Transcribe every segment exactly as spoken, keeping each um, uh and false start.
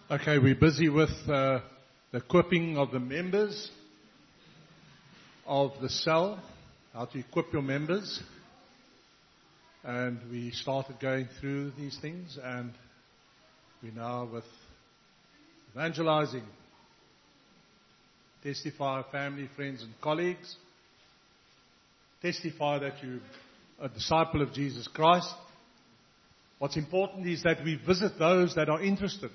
Okay, we're busy with uh, the equipping of the members of the cell, how to equip your members. And we started going through these things, and we're now with evangelizing. Testify, family, friends, and colleagues. Testify that you're a disciple of Jesus Christ. What's important is that we visit those that are interested.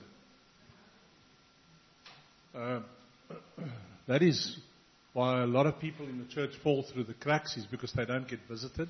Uh, that is why a lot of people in the church fall through the cracks, is because they don't get visited.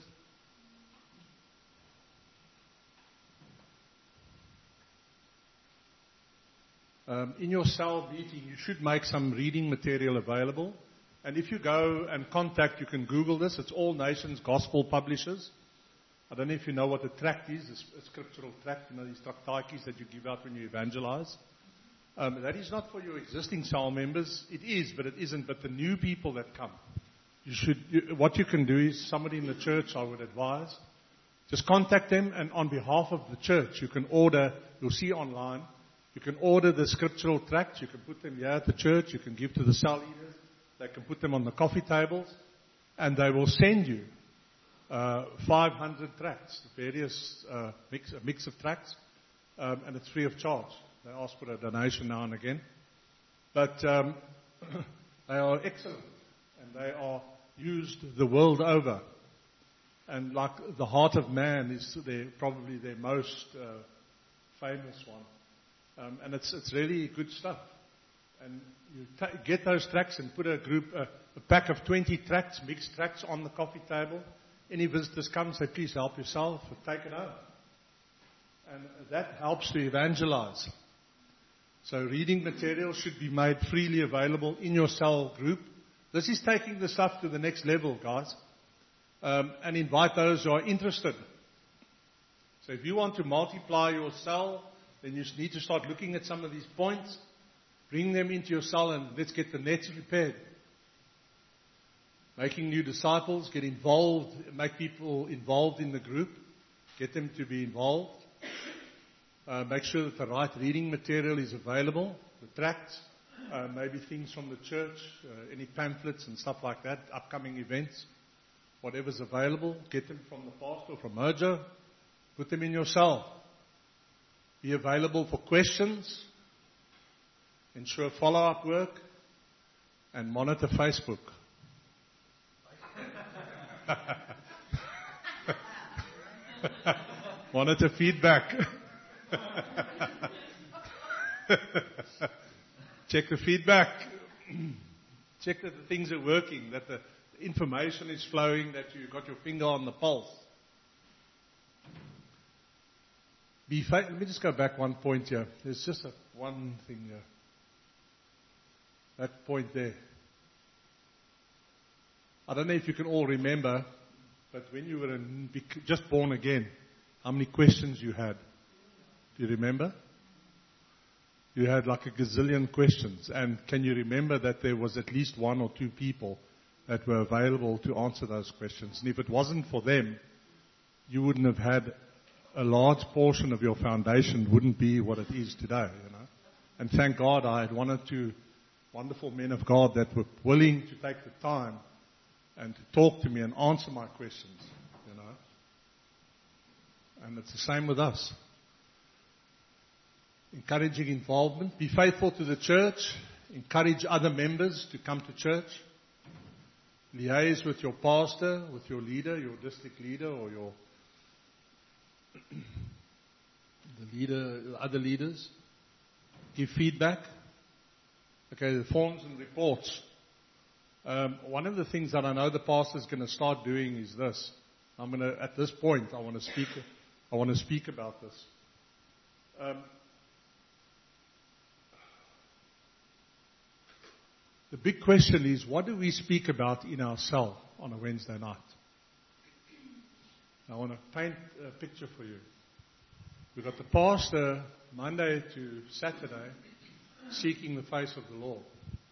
Um, in your cell meeting, you should make some reading material available. And if you go and contact, you can Google this. It's All Nations Gospel Publishers. I don't know if you know what a tract is, a scriptural tract, you know, these tractates that you give out when you evangelize. Um, that is not for your existing cell members. It is, but it isn't. But the new people that come, you should. You, what you can do is, somebody in the church, I would advise, just contact them, and on behalf of the church, you can order. You'll see online. You can order the scriptural tracts. You can put them here at the church. You can give to the cell leaders. They can put them on the coffee tables, and they will send you uh, five hundred tracts, various uh, mix, a mix of tracts, um, and it's free of charge. They ask for a donation now and again. But um, they are excellent, and they are used the world over. And like The Heart of Man is their, probably their most uh, famous one. Um, and it's it's really good stuff. And you ta- get those tracts and put a group, uh, a pack of twenty tracts, mixed tracts, on the coffee table. Any visitors come, say, please help yourself, or take it home. And that helps to evangelize. So reading material should be made freely available in your cell group. This is taking the stuff to the next level, guys. Um, and invite those who are interested. So if you want to multiply your cell, then you need to start looking at some of these points. Bring them into your cell, and let's get the nets prepared. Making new disciples, get involved, make people involved in the group. Get them to be involved. Uh, make sure that the right reading material is available, the tracts, uh, maybe things from the church, uh, any pamphlets and stuff like that, upcoming events, whatever's available. Get them from the pastor or from Mojo. Put them in your cell. Be available for questions. Ensure follow-up work. And monitor Facebook. Monitor feedback. Check the feedback. Check that the things are working, that the information is flowing, that you got your finger on the pulse. Be fa- Let me just go back one point here. There's just a, one thing here. That point there. I don't know if you can all remember, but when you were in, just born again, how many questions you had? Do you remember? You had like a gazillion questions. And can you remember that there was at least one or two people that were available to answer those questions? And if it wasn't for them, you wouldn't have had a large portion of your foundation wouldn't be what it is today, you know. And thank God I had one or two wonderful men of God that were willing to take the time and to talk to me and answer my questions, you know. And it's the same with us. Encouraging involvement. Be faithful to the church. Encourage other members to come to church. Liaise with your pastor, with your leader, your district leader, or your the leader, other leaders. Give feedback. Okay, the forms and reports. Um, one of the things that I know the pastor is going to start doing is this. I'm going to, at this point, I want to speak. I want to speak about this. Um, The big question is, what do we speak about in our cell on a Wednesday night? I want to paint a picture for you. We've got the pastor Monday to Saturday seeking the face of the Lord.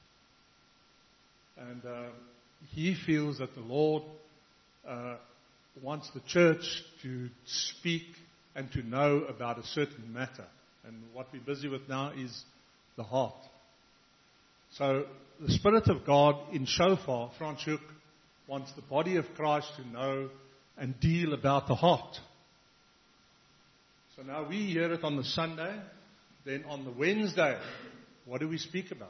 And uh, he feels that the Lord uh, wants the church to speak and to know about a certain matter. And what we're busy with now is the heart. So the Spirit of God in Shofar, Franschhoek, wants the body of Christ to know and deal about the heart. So now we hear it on the Sunday. Then on the Wednesday, what do we speak about?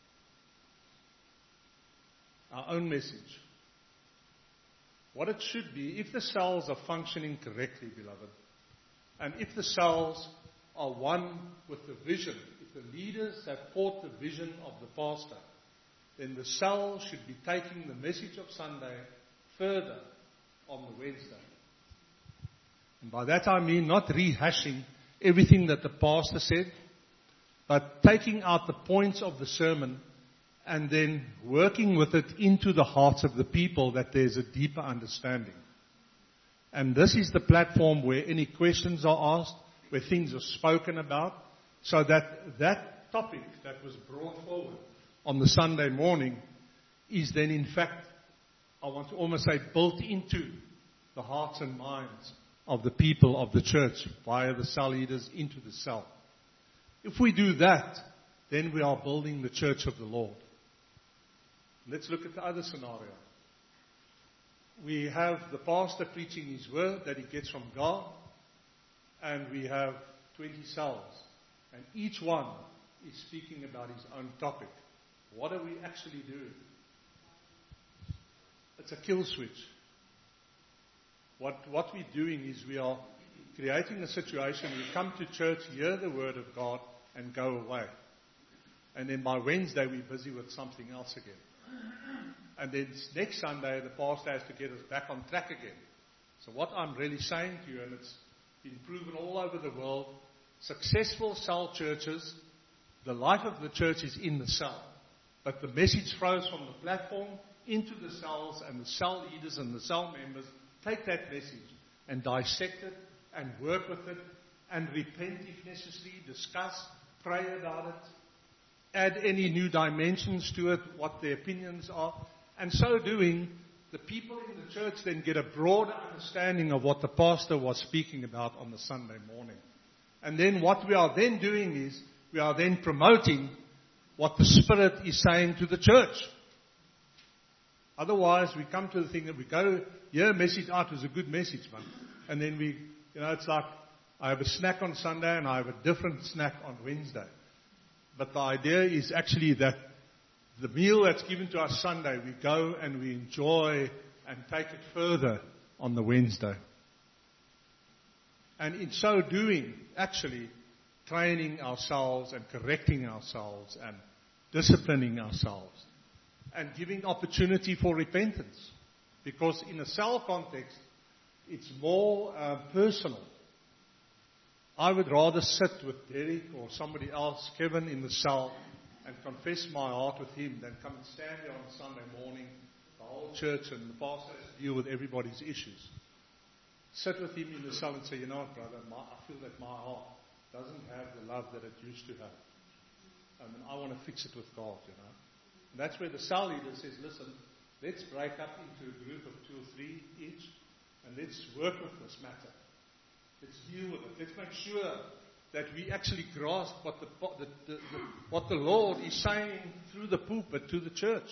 Our own message. What it should be, if the cells are functioning correctly, beloved, and if the cells are one with the vision, if the leaders have caught the vision of the pastor, then the cells should be taking the message of Sunday further on the Wednesday. And by that I mean not rehashing everything that the pastor said, but taking out the points of the sermon and then working with it into the hearts of the people, that there's a deeper understanding. And this is the platform where any questions are asked, where things are spoken about, so that that topic that was brought forward on the Sunday morning is then in fact, I want to almost say, built into the hearts and minds of the people of the church via the cell leaders into the cell. If we do that, then we are building the church of the Lord. Let's look at the other scenario. We have the pastor preaching his word that he gets from God, and we have twenty cells, and each one is speaking about his own topic. What are we actually doing? It's a kill switch. What, what we're doing is we are creating a situation. We come to church, hear the word of God, and go away. And then by Wednesday, we're busy with something else again. And then next Sunday, the pastor has to get us back on track again. So what I'm really saying to you, and it's been proven all over the world, successful cell churches, the life of the church is in the cell. But the message flows from the platform into the cells, and the cell leaders and the cell members take that message and dissect it and work with it and repent if necessary, discuss, pray about it, add any new dimensions to it, what their opinions are. And so doing, the people in the church then get a broader understanding of what the pastor was speaking about on the Sunday morning. And then what we are then doing is, we are then promoting what the Spirit is saying to the church. Otherwise, we come to the thing that we go, yeah, message out was a good message, man. And then we, you know, it's like, I have a snack on Sunday and I have a different snack on Wednesday. But the idea is actually that the meal that's given to us Sunday, we go and we enjoy and take it further on the Wednesday. And in so doing, actually training ourselves and correcting ourselves and disciplining ourselves and giving opportunity for repentance. Because in a cell context, it's more uh, personal. I would rather sit with Derek or somebody else, Kevin, in the cell and confess my heart with him than come and stand there on Sunday morning, the whole church and the pastor has to deal with everybody's issues. Sit with him in the cell and say, you know what, brother, my, I feel that my heart doesn't have the love that it used to have. I mean, I want to fix it with God, you know. And that's where the cell leader says, listen, let's break up into a group of two or three each, and let's work with this matter. Let's deal with it. Let's make sure that we actually grasp what the, the, the, the, what the Lord is saying through the pulpit to the church.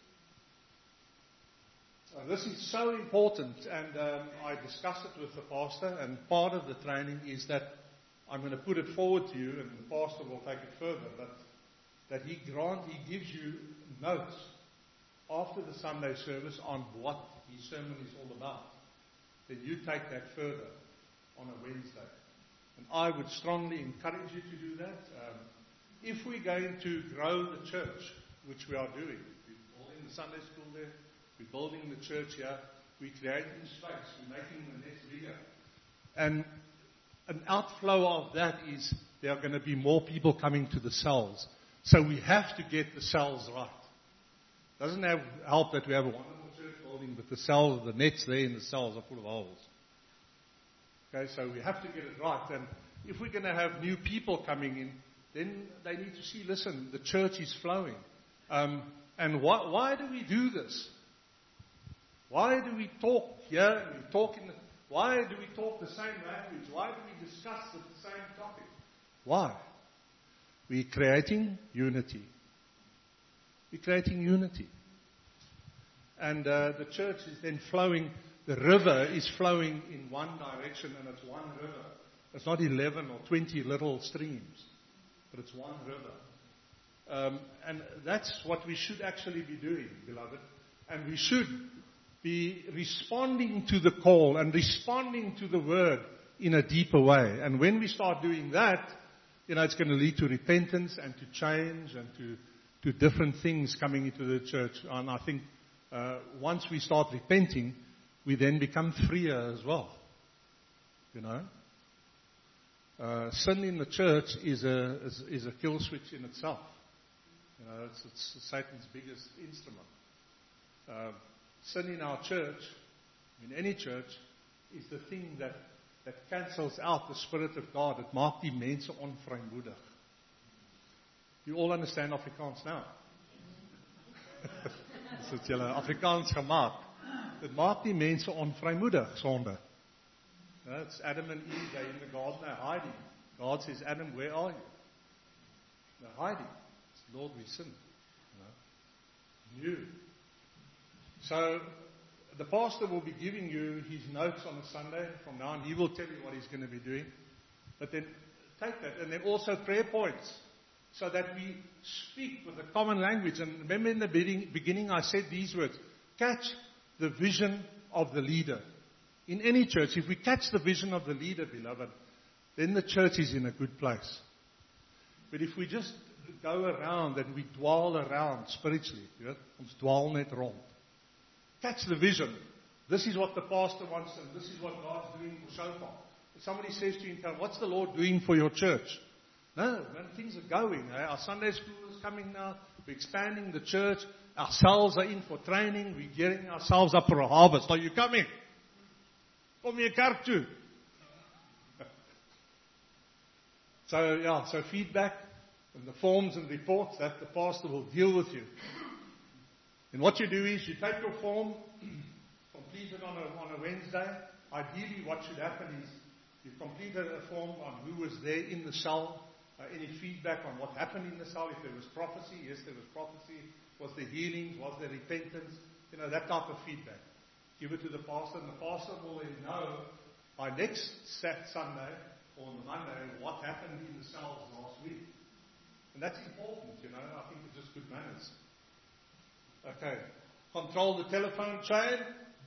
So this is so important, and um, I discussed it with the pastor, and part of the training is that I'm going to put it forward to you, and the pastor will take it further, but that he grant, he gives you notes after the Sunday service on what his sermon is all about. Then you take that further on a Wednesday. And I would strongly encourage you to do that. Um, if we're going to grow the church, which we are doing, we're building the Sunday school there, we're building the church here, we're creating space, we're making the next bigger. And an outflow of that is there are going to be more people coming to the cells. So we have to get the cells right. Doesn't have help that we have a wonderful church building, but the cells, the nets there in the cells are full of holes. Okay, so we have to get it right. And if we're going to have new people coming in, then they need to see, listen, the church is flowing. Um, and why, why do we do this? Why do we talk here? And we talk in the, why do we talk the same language? Why do we discuss the same topic? Why? We're creating unity. We're creating unity. And uh, the church is then flowing, the river is flowing in one direction, and it's one river. It's not eleven or twenty little streams, but it's one river. Um, and that's what we should actually be doing, beloved. And we should be responding to the call and responding to the word in a deeper way. And when we start doing that, you know, it's going to lead to repentance and to change and to, to different things coming into the church. And I think uh, once we start repenting, we then become freer as well. You know? Uh, sin in the church is a, is, is a kill switch in itself. You know, it's, it's Satan's biggest instrument. Uh, sin in our church, in any church, is the thing that, that cancels out the Spirit of God. It maakt die mense onvrymoedig. You all understand Afrikaans now? Dis het julle Afrikaans gemaak. Dit maak die mense onvrymoedig, sonde. Yeah, it's Adam and Eve, they're in the garden, they're hiding. God says, Adam, where are you? They're hiding. Lord, we sin. You know? You. So, the pastor will be giving you his notes on a Sunday from now on. He will tell you what he's going to be doing. But then, take that. And then also prayer points. So that we speak with a common language. And remember in the beginning I said these words. Catch the vision of the leader. In any church, if we catch the vision of the leader, beloved, then the church is in a good place. But if we just go around and we dwell around spiritually, you know, ons dwaal net rond. Catch the vision. This is what the pastor wants, and this is what God's doing for so far. If somebody says to you, what's the Lord doing for your church? No, man, things are going. Eh? Our Sunday school is coming now. We're expanding the church. Ourselves are in for training. We're gearing ourselves up for a harvest. Are you coming? Kom jy kerk toe? So, yeah, so feedback and the forms and reports that the pastor will deal with you. And what you do is you take your form, complete it on a, on a Wednesday. Ideally, what should happen is you completed a form on who was there in the cell, uh, any feedback on what happened in the cell, if there was prophecy, yes, there was prophecy, was there healings, was there repentance, you know, that type of feedback. Give it to the pastor, and the pastor will then know by next Sat Sunday or on the Monday what happened in the cells last week. And that's important, you know. I think it's just good manners. Okay. Control the telephone chain.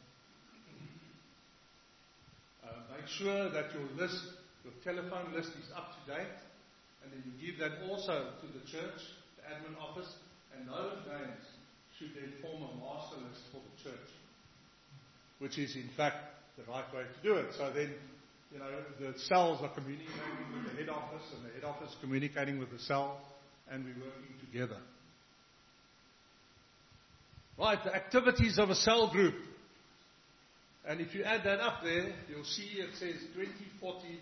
Uh, make sure that your list, your telephone list is up to date. And then you give that also to the church, the admin office. And those names should then form a master list for the church. Which is, in fact, the right way to do it. So then, you know, the cells are communicating with the head office, and the head office communicating with the cell, and we're working together. Right, the activities of a cell group. And if you add that up there, you'll see it says twenty, forty,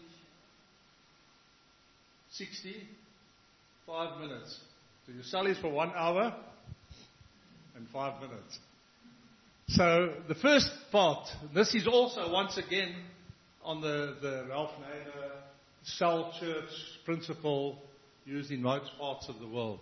sixty, five minutes. So your cell is for one hour and five minutes. So the first part, this is also once again on the, the Ralph Nader cell church principle used in most parts of the world.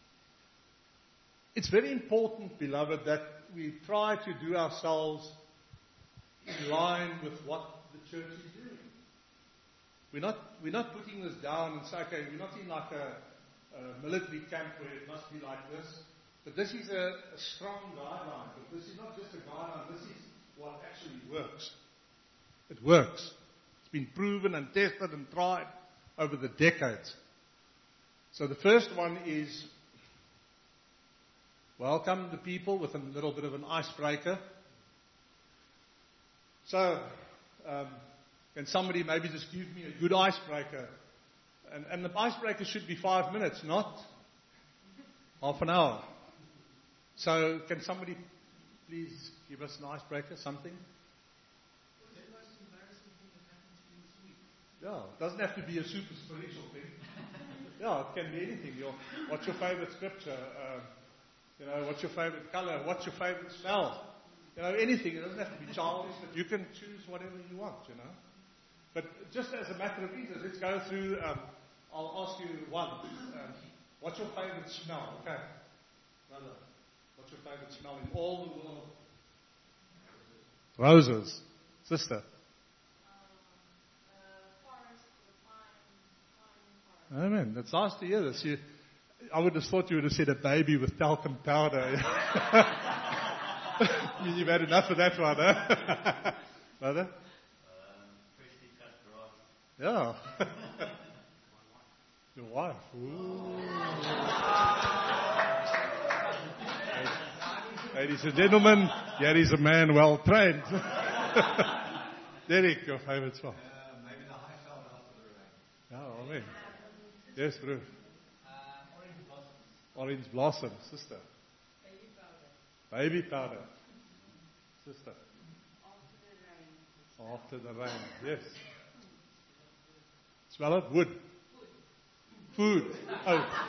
It's very important, beloved, that we try to do ourselves in line with what the church is doing. We're not, we're not putting this down and say, okay, we're not in like a, a military camp where it must be like this. But this is a, a strong guideline. But this is not just a guideline. This is what actually works. It works. It's been proven and tested and tried over the decades. So the first one is welcome the people with a little bit of an icebreaker. So, um, can somebody maybe just give me a good icebreaker? And, and the icebreaker should be five minutes, not half an hour. So, can somebody please give us an icebreaker, something? What's the most embarrassing thing that happened to you this week? Yeah, it doesn't have to be a super spiritual thing. Yeah, it can be anything. Your, what's your favorite scripture? Uh, you know, what's your favorite color? What's your favorite smell? You know, anything. It doesn't have to be childish, but you can choose whatever you want, you know. But just as a matter of interest, let's go through um, I'll ask you one. Um, what's your favorite smell? Okay. Brother, what's your favorite smell in all the world? Roses. Sister. Amen. It's nice to hear this. You, I would have thought you would have said a baby with talcum powder. You've had enough of that one, huh? Brother? Um, freshly cut grass. Yeah. Your wife. Ooh. Ladies and gentlemen, here is a man well trained. Derek, your favorite smell? Uh, maybe the high felt after the rain. Yeah, amen. Yes, bro. Uh, orange blossoms. Orange blossom, sister. Baby powder. Baby powder. Sister. After the rain. After the rain, yes. Smell it? Wood. Food. Oh.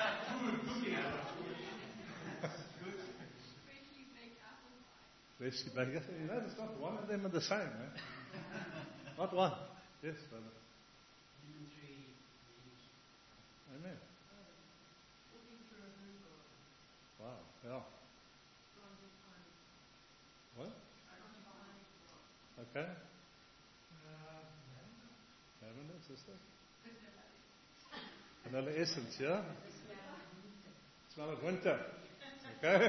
Freshly baked. Yes, you know, it's not one of them are the same, eh? Not one. Yes, brother. Amen. Wow, yeah. What? Okay. Lavender, sister? Vanilla essence, yeah? Smell of winter. Okay?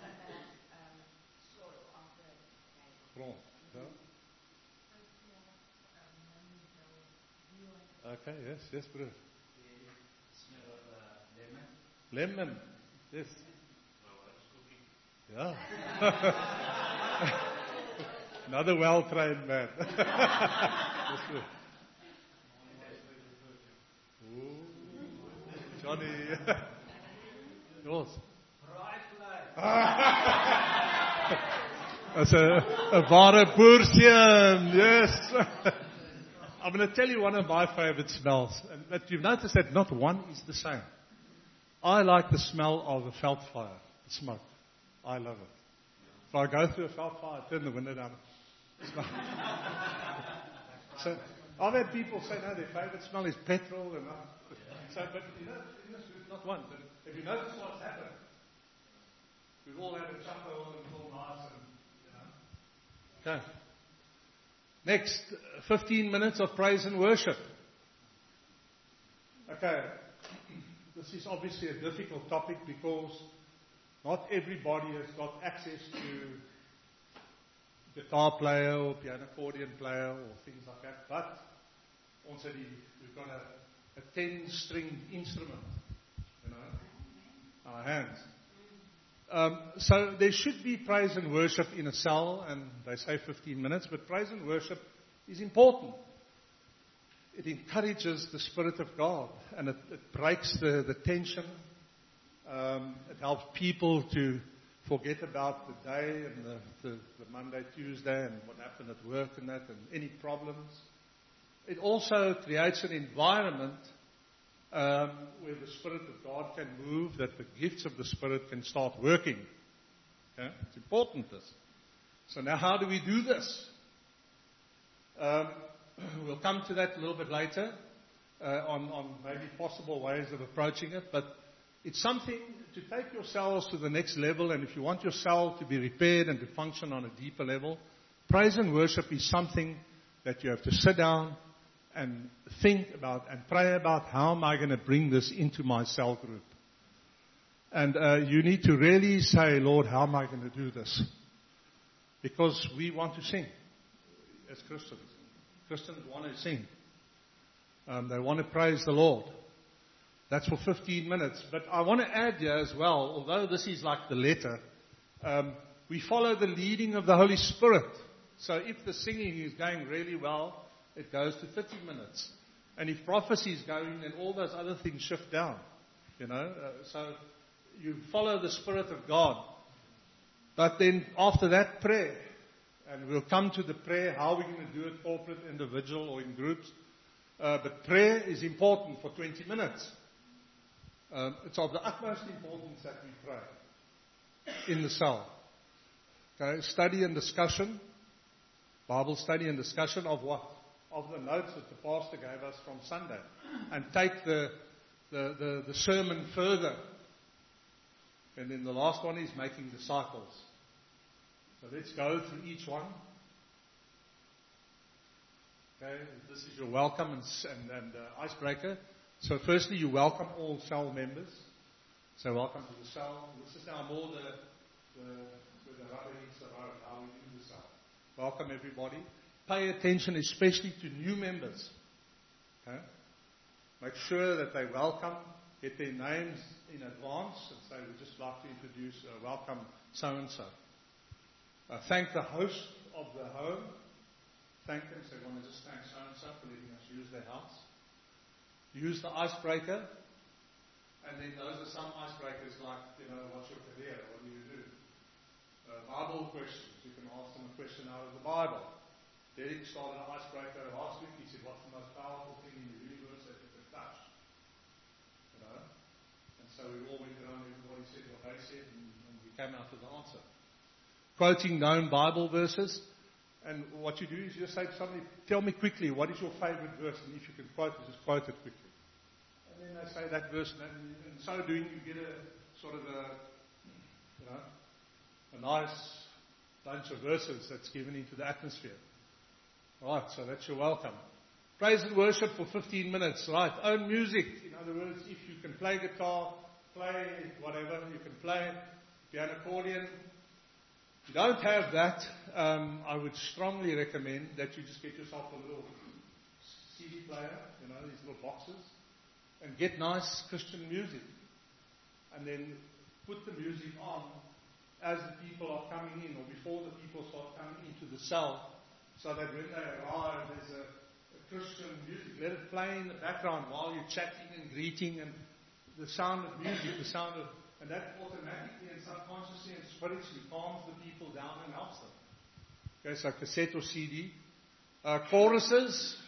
Wrong. Yeah? Okay, yes, yes, brother. Smell of uh, lemon. Lemon. Yes. Yeah. Another well-trained man. Yes, brother. Ooh, Johnny. Yours. That's a, a ware Boersian, yes. I'm going to tell you one of my favorite smells. And, but you've noticed that not one is the same. I like the smell of a veld fire, the smoke. I love it. If I go through a veld fire, I turn the window down. Smell. So I've had people say, no, their favorite smell is petrol. And so, but you know, in this group, not one. But have you noticed what's happened? We've all had a chuckle and all nice and, you know. Okay. Next, fifteen minutes of praise and worship. Okay. This is obviously a difficult topic because not everybody has got access to guitar player or piano accordion player or things like that. But also we've got a, a ten-string instrument, you know, our hands. Um, so there should be praise and worship in a cell, and they say fifteen minutes, but praise and worship is important. It encourages the Spirit of God, and it, it breaks the, the tension. Um, it helps people to forget about the day and the, the, the Monday, Tuesday, and what happened at work and that, and any problems. It also creates an environment um, where the Spirit of God can move, that the gifts of the Spirit can start working. Okay? It's important, this. So now how do we do this? Um, we'll come to that a little bit later uh, on, on maybe possible ways of approaching it, but it's something to take your cells to the next level, and if you want your cell to be repaired and to function on a deeper level, praise and worship is something that you have to sit down and think about and pray about. How am I going to bring this into my cell group? And uh, you need to really say, Lord, how am I going to do this? Because we want to sing as Christians. Christians want to sing. Um, they want to praise the Lord. That's for fifteen minutes. But I want to add here as well, although this is like the letter, um, we follow the leading of the Holy Spirit. So if the singing is going really well, it goes to thirty minutes. And if prophecy is going, then all those other things shift down. You know, uh, so you follow the Spirit of God. But then after that, prayer. And we'll come to the prayer, how we're going to do it, corporate, individual, or in groups. Uh, but prayer is important for twenty minutes. Um, it's of the utmost importance that we pray in the cell. Okay, study and discussion. Bible study and discussion of what? of the notes that the pastor gave us from Sunday and take the, the, the, the sermon further. And then the last one is making disciples. So let's go through each one. Okay, this is your welcome and, and, and uh, icebreaker. So firstly, you welcome all cell members. So welcome to the cell. This is now more the, the, where the rubber hits the road, how we do the cell. Welcome everybody. Pay attention especially to new members. Okay? Make sure that they welcome, get their names in advance and say, we'd just like to introduce, uh, welcome so-and-so. Uh, thank the host of the home. Thank them. So we want to just thank so-and-so for letting us use their house. Use the icebreaker. And then those are some icebreakers like, you know, what's your career? What do you do? Uh, Bible questions. You can ask them a question out of the Bible. Derek started an icebreaker last week. He said, what's the most powerful thing in the universe that you can touch? You know? And so we all went around, everybody said what they said, and, and we came out with the answer. Quoting known Bible verses. And what you do is you just say to somebody, tell me quickly, what is your favorite verse? And if you can quote it, just quote it quickly. And then they say that verse, and in so doing, you get a sort of a, you know, a nice bunch of verses that's given into the atmosphere. Right, so that's your welcome. Praise and worship for fifteen minutes, right? Own music. In other words, if you can play guitar, play whatever, you can play. If you have an accordion, if you don't have that, um, I would strongly recommend that you just get yourself a little C D player, you know, these little boxes, and get nice Christian music. And then put the music on as the people are coming in, or before the people start coming into the cell, so that when they arrive, there's a, a Christian music. Let it play in the background while you're chatting and greeting, and the sound of music, the sound of, and that automatically and subconsciously and spiritually calms the people down and helps them. Okay, so cassette or C D. Uh, choruses.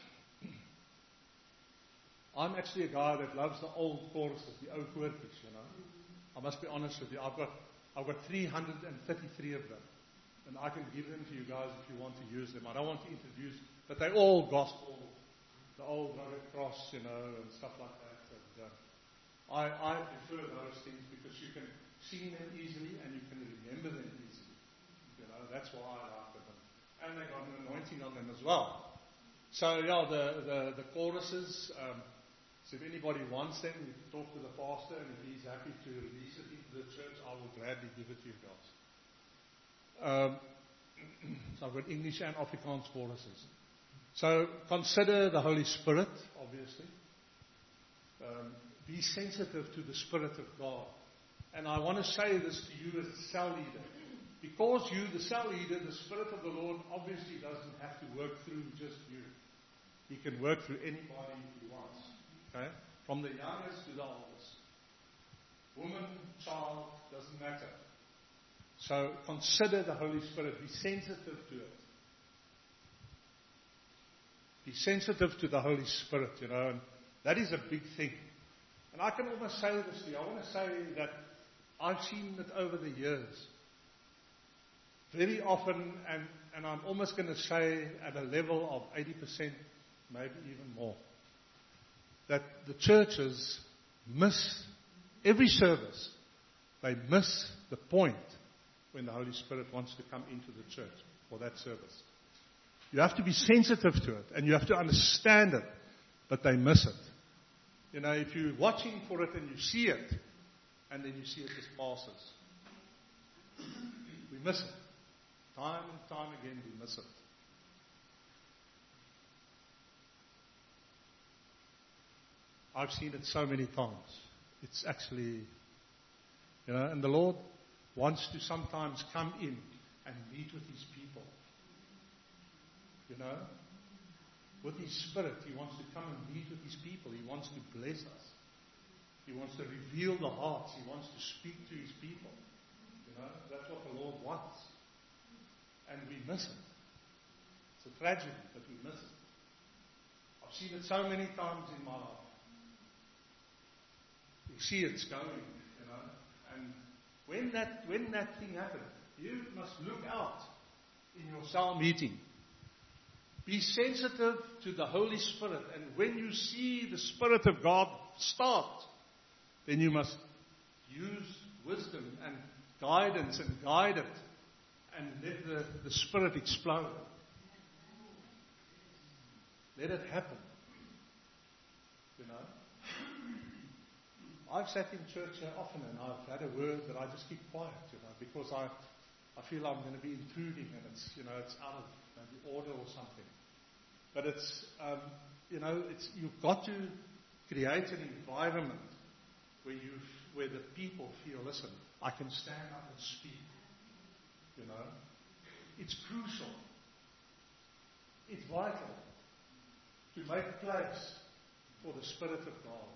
I'm actually a guy that loves the old choruses, the old koortjies, you know. I must be honest with you. I've got I've got three hundred thirty-three of them. And I can give them to you guys if you want to use them. I don't want to introduce, but they're all gospel, the old rugged cross, you know, and stuff like that. And, uh, I, I prefer those things because you can sing them easily and you can remember them easily. You know, that's why I like them. And they got an anointing on them as well. So, yeah, the, the, the choruses, um, so if anybody wants them, you can talk to the pastor, and if he's happy to release it into the church, I will gladly give it to you guys. Um, so I've got English and Afrikaans choruses. So consider the Holy Spirit, obviously. Um, be sensitive to the Spirit of God. And I want to say this to you as a cell leader. Because you, the cell leader, the Spirit of the Lord obviously doesn't have to work through just you. He can work through anybody he wants. Okay? From the youngest to the oldest. Woman, child, doesn't matter. So consider the Holy Spirit. Be sensitive to it. Be sensitive to the Holy Spirit, you know. And that is a big thing. And I can almost say this to you. I want to say that I've seen it over the years. Very often, and, and I'm almost going to say at a level of eighty percent, maybe even more, that the churches miss every service. They miss the point when the Holy Spirit wants to come into the church for that service. You have to be sensitive to it, and you have to understand it, but they miss it. You know, if you're watching for it and you see it, and then you see it just passes. We miss it. Time and time again we miss it. I've seen it so many times. It's actually, you know, and the Lord wants to sometimes come in and meet with His people. You know, with His Spirit, He wants to come and meet with His people. He wants to bless us. He wants to reveal the hearts. He wants to speak to His people. You know, that's what the Lord wants. And we miss it. It's a tragedy that we miss it. I've seen it so many times in my life. You see it's going, you know. And when that when that thing happens, you must look out in your cell meeting. Be sensitive to the Holy Spirit. And when you see the Spirit of God start, then you must use wisdom and guidance and guide it. And let the, the Spirit explode. Let it happen. You know? I've sat in church here often and I've had a word that I just keep quiet, you know, because I, I feel I'm going to be intruding and it's, you know, it's out of maybe order or something. But it's, um, you know, it's, you've got to create an environment where you, where the people feel, listen, I can stand up and speak. You know, it's crucial. It's vital to make place for the Spirit of God.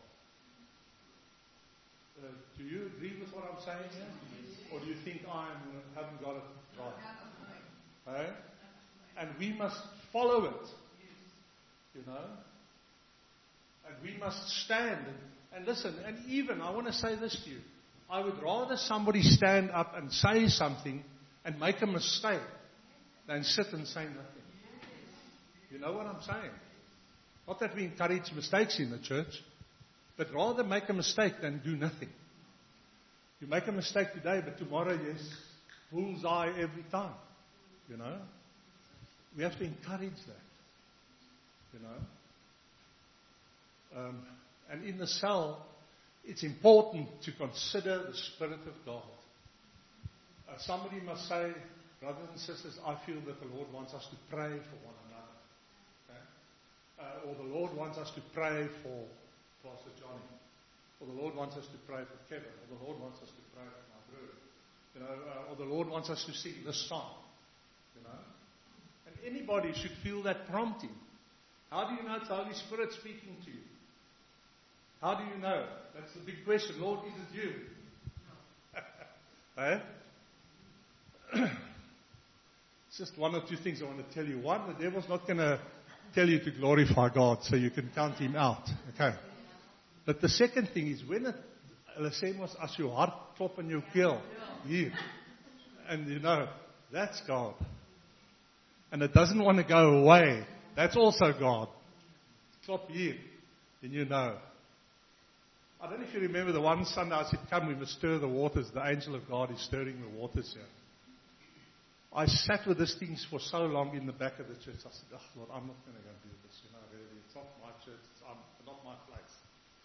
Uh, do you agree with what I'm saying here? Or do you think I haven't got it right? Hey? And we must follow it. You know? And we must stand and, and listen. And even, I want to say this to you. I would rather somebody stand up and say something and make a mistake than sit and say nothing. You know what I'm saying? Not that we encourage mistakes in the church, but rather make a mistake than do nothing. You make a mistake today, but tomorrow, yes, bullseye every time. You know? We have to encourage that. You know? Um, and in the cell, it's important to consider the Spirit of God. Uh, somebody must say, brothers and sisters, I feel that the Lord wants us to pray for one another. Okay? Uh, or the Lord wants us to pray for Pastor Johnny. Or the Lord wants us to pray for Kevin. Or the Lord wants us to pray for my brother. You know, uh, or the Lord wants us to sing this song. You know? And anybody should feel that prompting. How do you know it's the Holy Spirit speaking to you? How do you know? That's the big question. Lord, is it you? Eh? It's just one or two things I want to tell you. One, the devil's not going to tell you to glorify God, so you can count him out. Okay. But the second thing is, when it, hulle sê mos, as jou hart klop in jou keel, hier, and you know, that's God. And it doesn't want to go away. That's also God. Klop hier, and you know. I don't know if you remember the one Sunday I said, come, we must stir the waters. The angel of God is stirring the waters here. I sat with these things for so long in the back of the church. I said, oh, Lord, I'm not going to go do this. You know, really. It's not my church. It's um, not my place.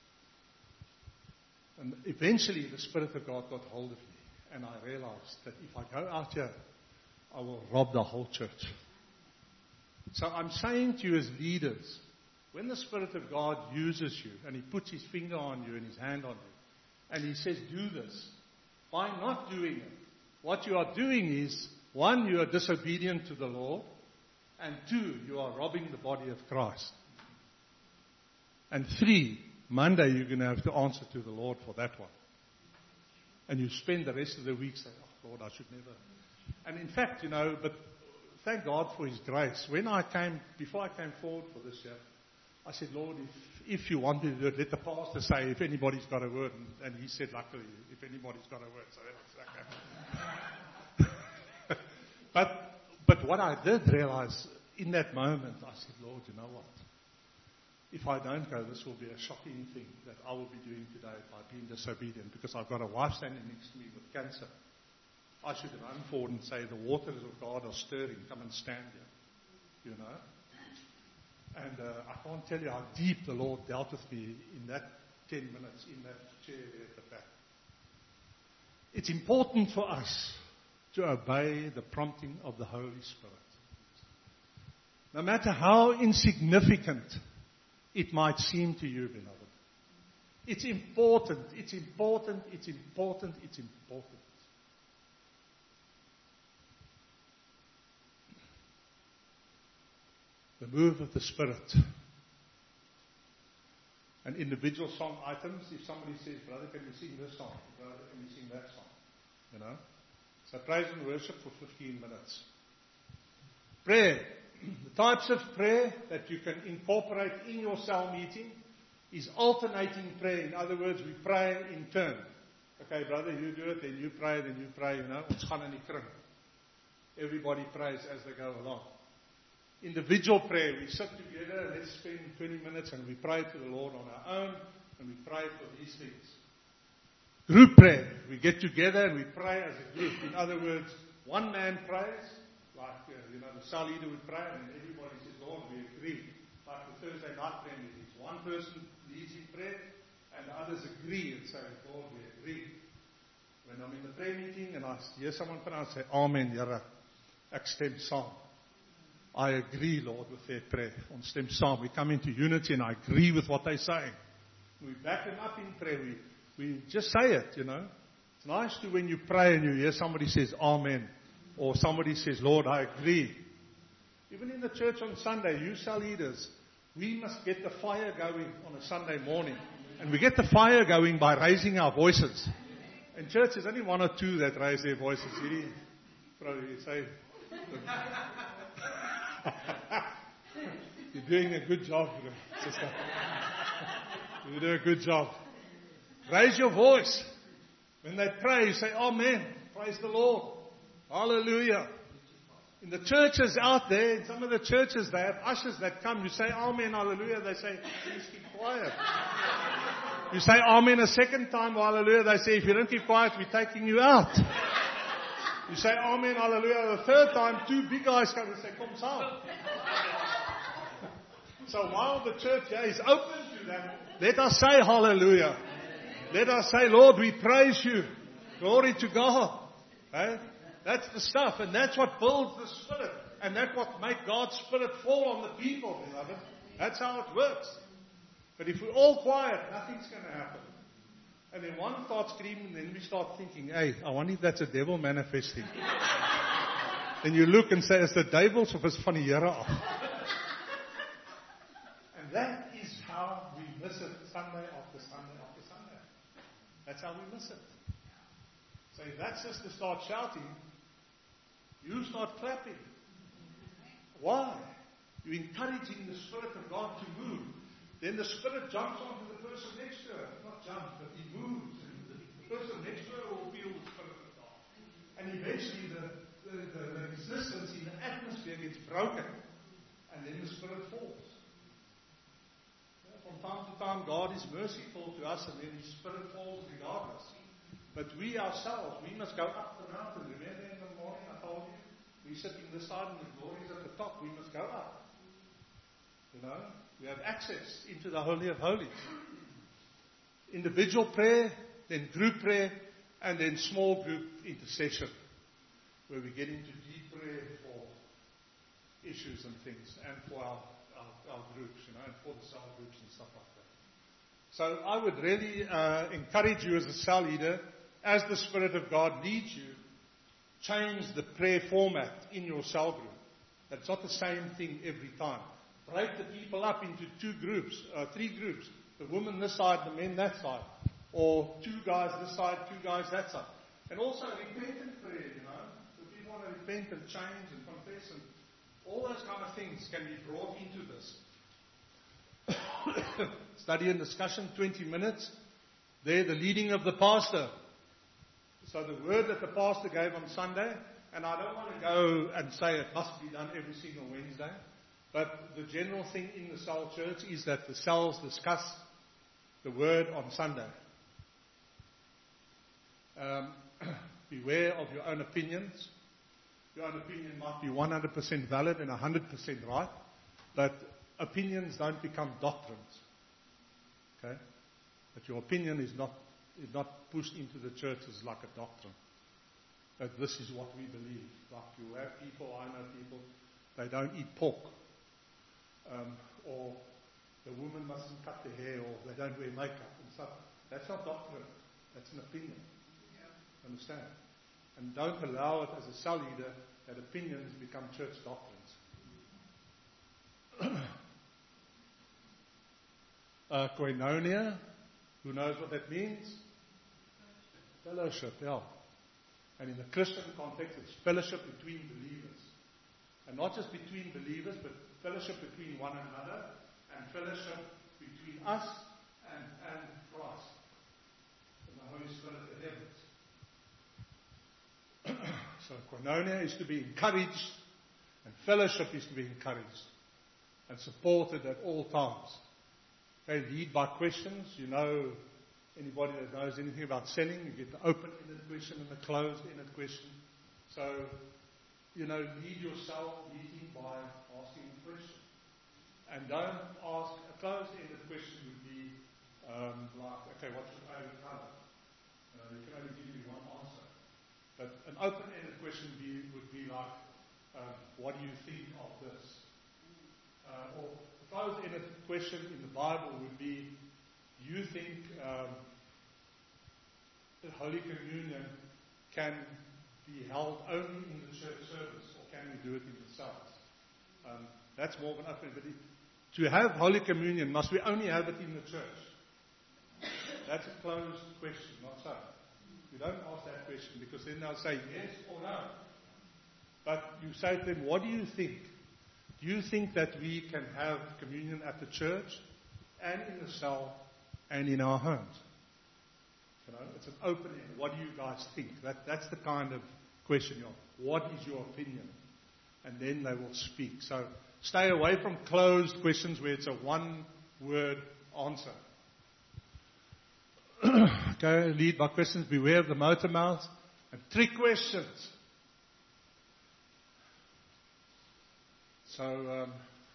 And eventually the Spirit of God got hold of me. And I realized that if I go out here, I will rob the whole church. So I'm saying to you as leaders, when the Spirit of God uses you and He puts His finger on you and His hand on you, and He says, do this, by not doing it, what you are doing is, one, you are disobedient to the Lord, and two, you are robbing the body of Christ. And three, Monday you're going to have to answer to the Lord for that one. And you spend the rest of the week saying, oh Lord, I should never. And in fact, you know, but thank God for His grace. When I came, before I came forward for this year, I said, Lord, if, if you want me to do it, let the pastor say if anybody's got a word. And, and he said, luckily, if anybody's got a word. So that's okay. but, but what I did realize in that moment, I said, Lord, you know what? If I don't go, this will be a shocking thing that I will be doing today by being disobedient, because I've got a wife standing next to me with cancer. I should run forward and say, the waters of God are stirring. Come and stand here. You know? And uh, I can't tell you how deep the Lord dealt with me in that ten minutes in that chair there at the back. It's important for us to obey the prompting of the Holy Spirit. No matter how insignificant it might seem to you, beloved. It's important, it's important, it's important, it's important. The move of the Spirit. And individual song items, if somebody says, brother, can you sing this song? Brother, can you sing that song? You know? So praise and worship for fifteen minutes. Prayer. The types of prayer that you can incorporate in your cell meeting is alternating prayer. In other words, we pray in turn. Okay, brother, you do it, then you pray, then you pray, you know. Ons gaan in die kring. Everybody prays as they go along. Individual prayer, we sit together, let's spend twenty minutes and we pray to the Lord on our own, and we pray for these things. Group prayer, we get together and we pray as a group. In other words, one man prays, like, uh, you know, the cell leader would pray, and everybody says, Lord, we agree. Like the Thursday night prayer meetings, one person leads in prayer, and the others agree and say, Lord, we agree. When I'm in the prayer meeting and I hear someone pray, I say, Amen, Here, ek stem saam. I agree, Lord, with their prayer. Ons stem saam. We come into unity and I agree with what they're saying. We back them up in prayer. We, we just say it, you know. It's nice to when you pray and you hear somebody says, Amen. Or somebody says, Lord, I agree. Even in the church on Sunday, you cell leaders, we must get the fire going on a Sunday morning. And we get the fire going by raising our voices. In church, there's only one or two that raise their voices. You probably say, you're doing a good job, sister. You do a good job. Raise your voice. When they pray, you say, Amen. Praise the Lord. Hallelujah. In the churches out there, in some of the churches, they have ushers that come. You say, Amen, hallelujah. They say, please keep quiet. You say, Amen a second time, hallelujah. They say, if you don't keep quiet, we're taking you out. You say, Amen, hallelujah. The third time, two big guys come and say, come on. So while the church yeah, is open to that, let us say hallelujah. Let us say, Lord, we praise you. Glory to God. Okay? That's the stuff. And that's what builds the Spirit. And that's what makes God's Spirit fall on the people, beloved. That's how it works. But if we're all quiet, nothing's going to happen. And then one starts screaming, then we start thinking, hey, I wonder if that's a devil manifesting. Then you look and say, is the devils of is van die Here af? And that is how we miss it Sunday after Sunday after Sunday. That's how we miss it. So if that sister starts shouting, you start clapping. Why? You're encouraging the Spirit of God to move. Then the Spirit jumps onto the person next to her. Not jumps, but he moves. And the person next to her will feel the Spirit of God. And eventually the, the, the, the resistance in the atmosphere gets broken. And then the Spirit falls. Yeah, from time to time, God is merciful to us, and then His Spirit falls regardless. But we ourselves, we must go up the mountain. Remember in the morning I told you, we're sitting this side and the glory is at the top. We must go up. You know, we have access into the Holy of Holies. Individual prayer, then group prayer, and then small group intercession, where we get into deep prayer for issues and things, and for our, our, our groups, you know, and for the cell groups and stuff like that. So I would really uh, encourage you as a cell leader, as the Spirit of God leads you, change the prayer format in your cell group. That's not the same thing every time. Break the people up into two groups, uh, three groups. The women this side, the men that side. Or two guys this side, two guys that side. And also repentant prayer, you know. If people want to repent and change and confess, and all those kind of things can be brought into this. Study and discussion, twenty minutes. There, the leading of the pastor. So the word that the pastor gave on Sunday, and I don't want to go and say it must be done every single Wednesday, but the general thing in the cell church is that the cells discuss the word on Sunday. Um, beware of your own opinions. Your own opinion might be one hundred percent valid and one hundred percent right, but opinions don't become doctrines. Okay? But your opinion is not is not pushed into the churches like a doctrine. That this is what we believe. Like you have people, I know people, they don't eat pork. Um, or the woman mustn't cut their hair, or they don't wear makeup and stuff. That's not doctrine. That's an opinion. Yeah. Understand? And don't allow it as a cell leader that opinions become church doctrines. uh, koinonia, who knows what that means? Fellowship, yeah. And in the Christian context, it's fellowship between believers. And not just between believers, but fellowship between one another, and fellowship between us and, and Christ, and the Holy Spirit of the heavens. So koinonia is to be encouraged And fellowship is to be encouraged and supported at all times. Okay, lead by questions. You know, anybody that knows anything about selling, you get the open-ended question and the closed-ended question. So, you know, lead your sale meeting by asking a question. And don't ask, a closed-ended question would be um, like, okay, what's your favorite color? You know, you can only give you one answer. But an open-ended question would be, would be like, um, what do you think of this? Uh, or a closed-ended question in the Bible would be, do you think um, the Holy Communion can be held only in the church service, or can we do it in the cells? Um, that's more of an open. But it, to have Holy Communion, must we only have it in the church? That's a closed question, not so. You don't ask that question, because then they'll say yes or no. But you say to them, what do you think? Do you think that we can have communion at the church and in the cell and in our homes? You know, it's an open end. What do you guys think? That, that's the kind of question. You know, what is your opinion? And then they will speak. So stay away from closed questions where it's a one-word answer. Okay, lead by questions. Beware of the motor mouth. And trick questions. So um,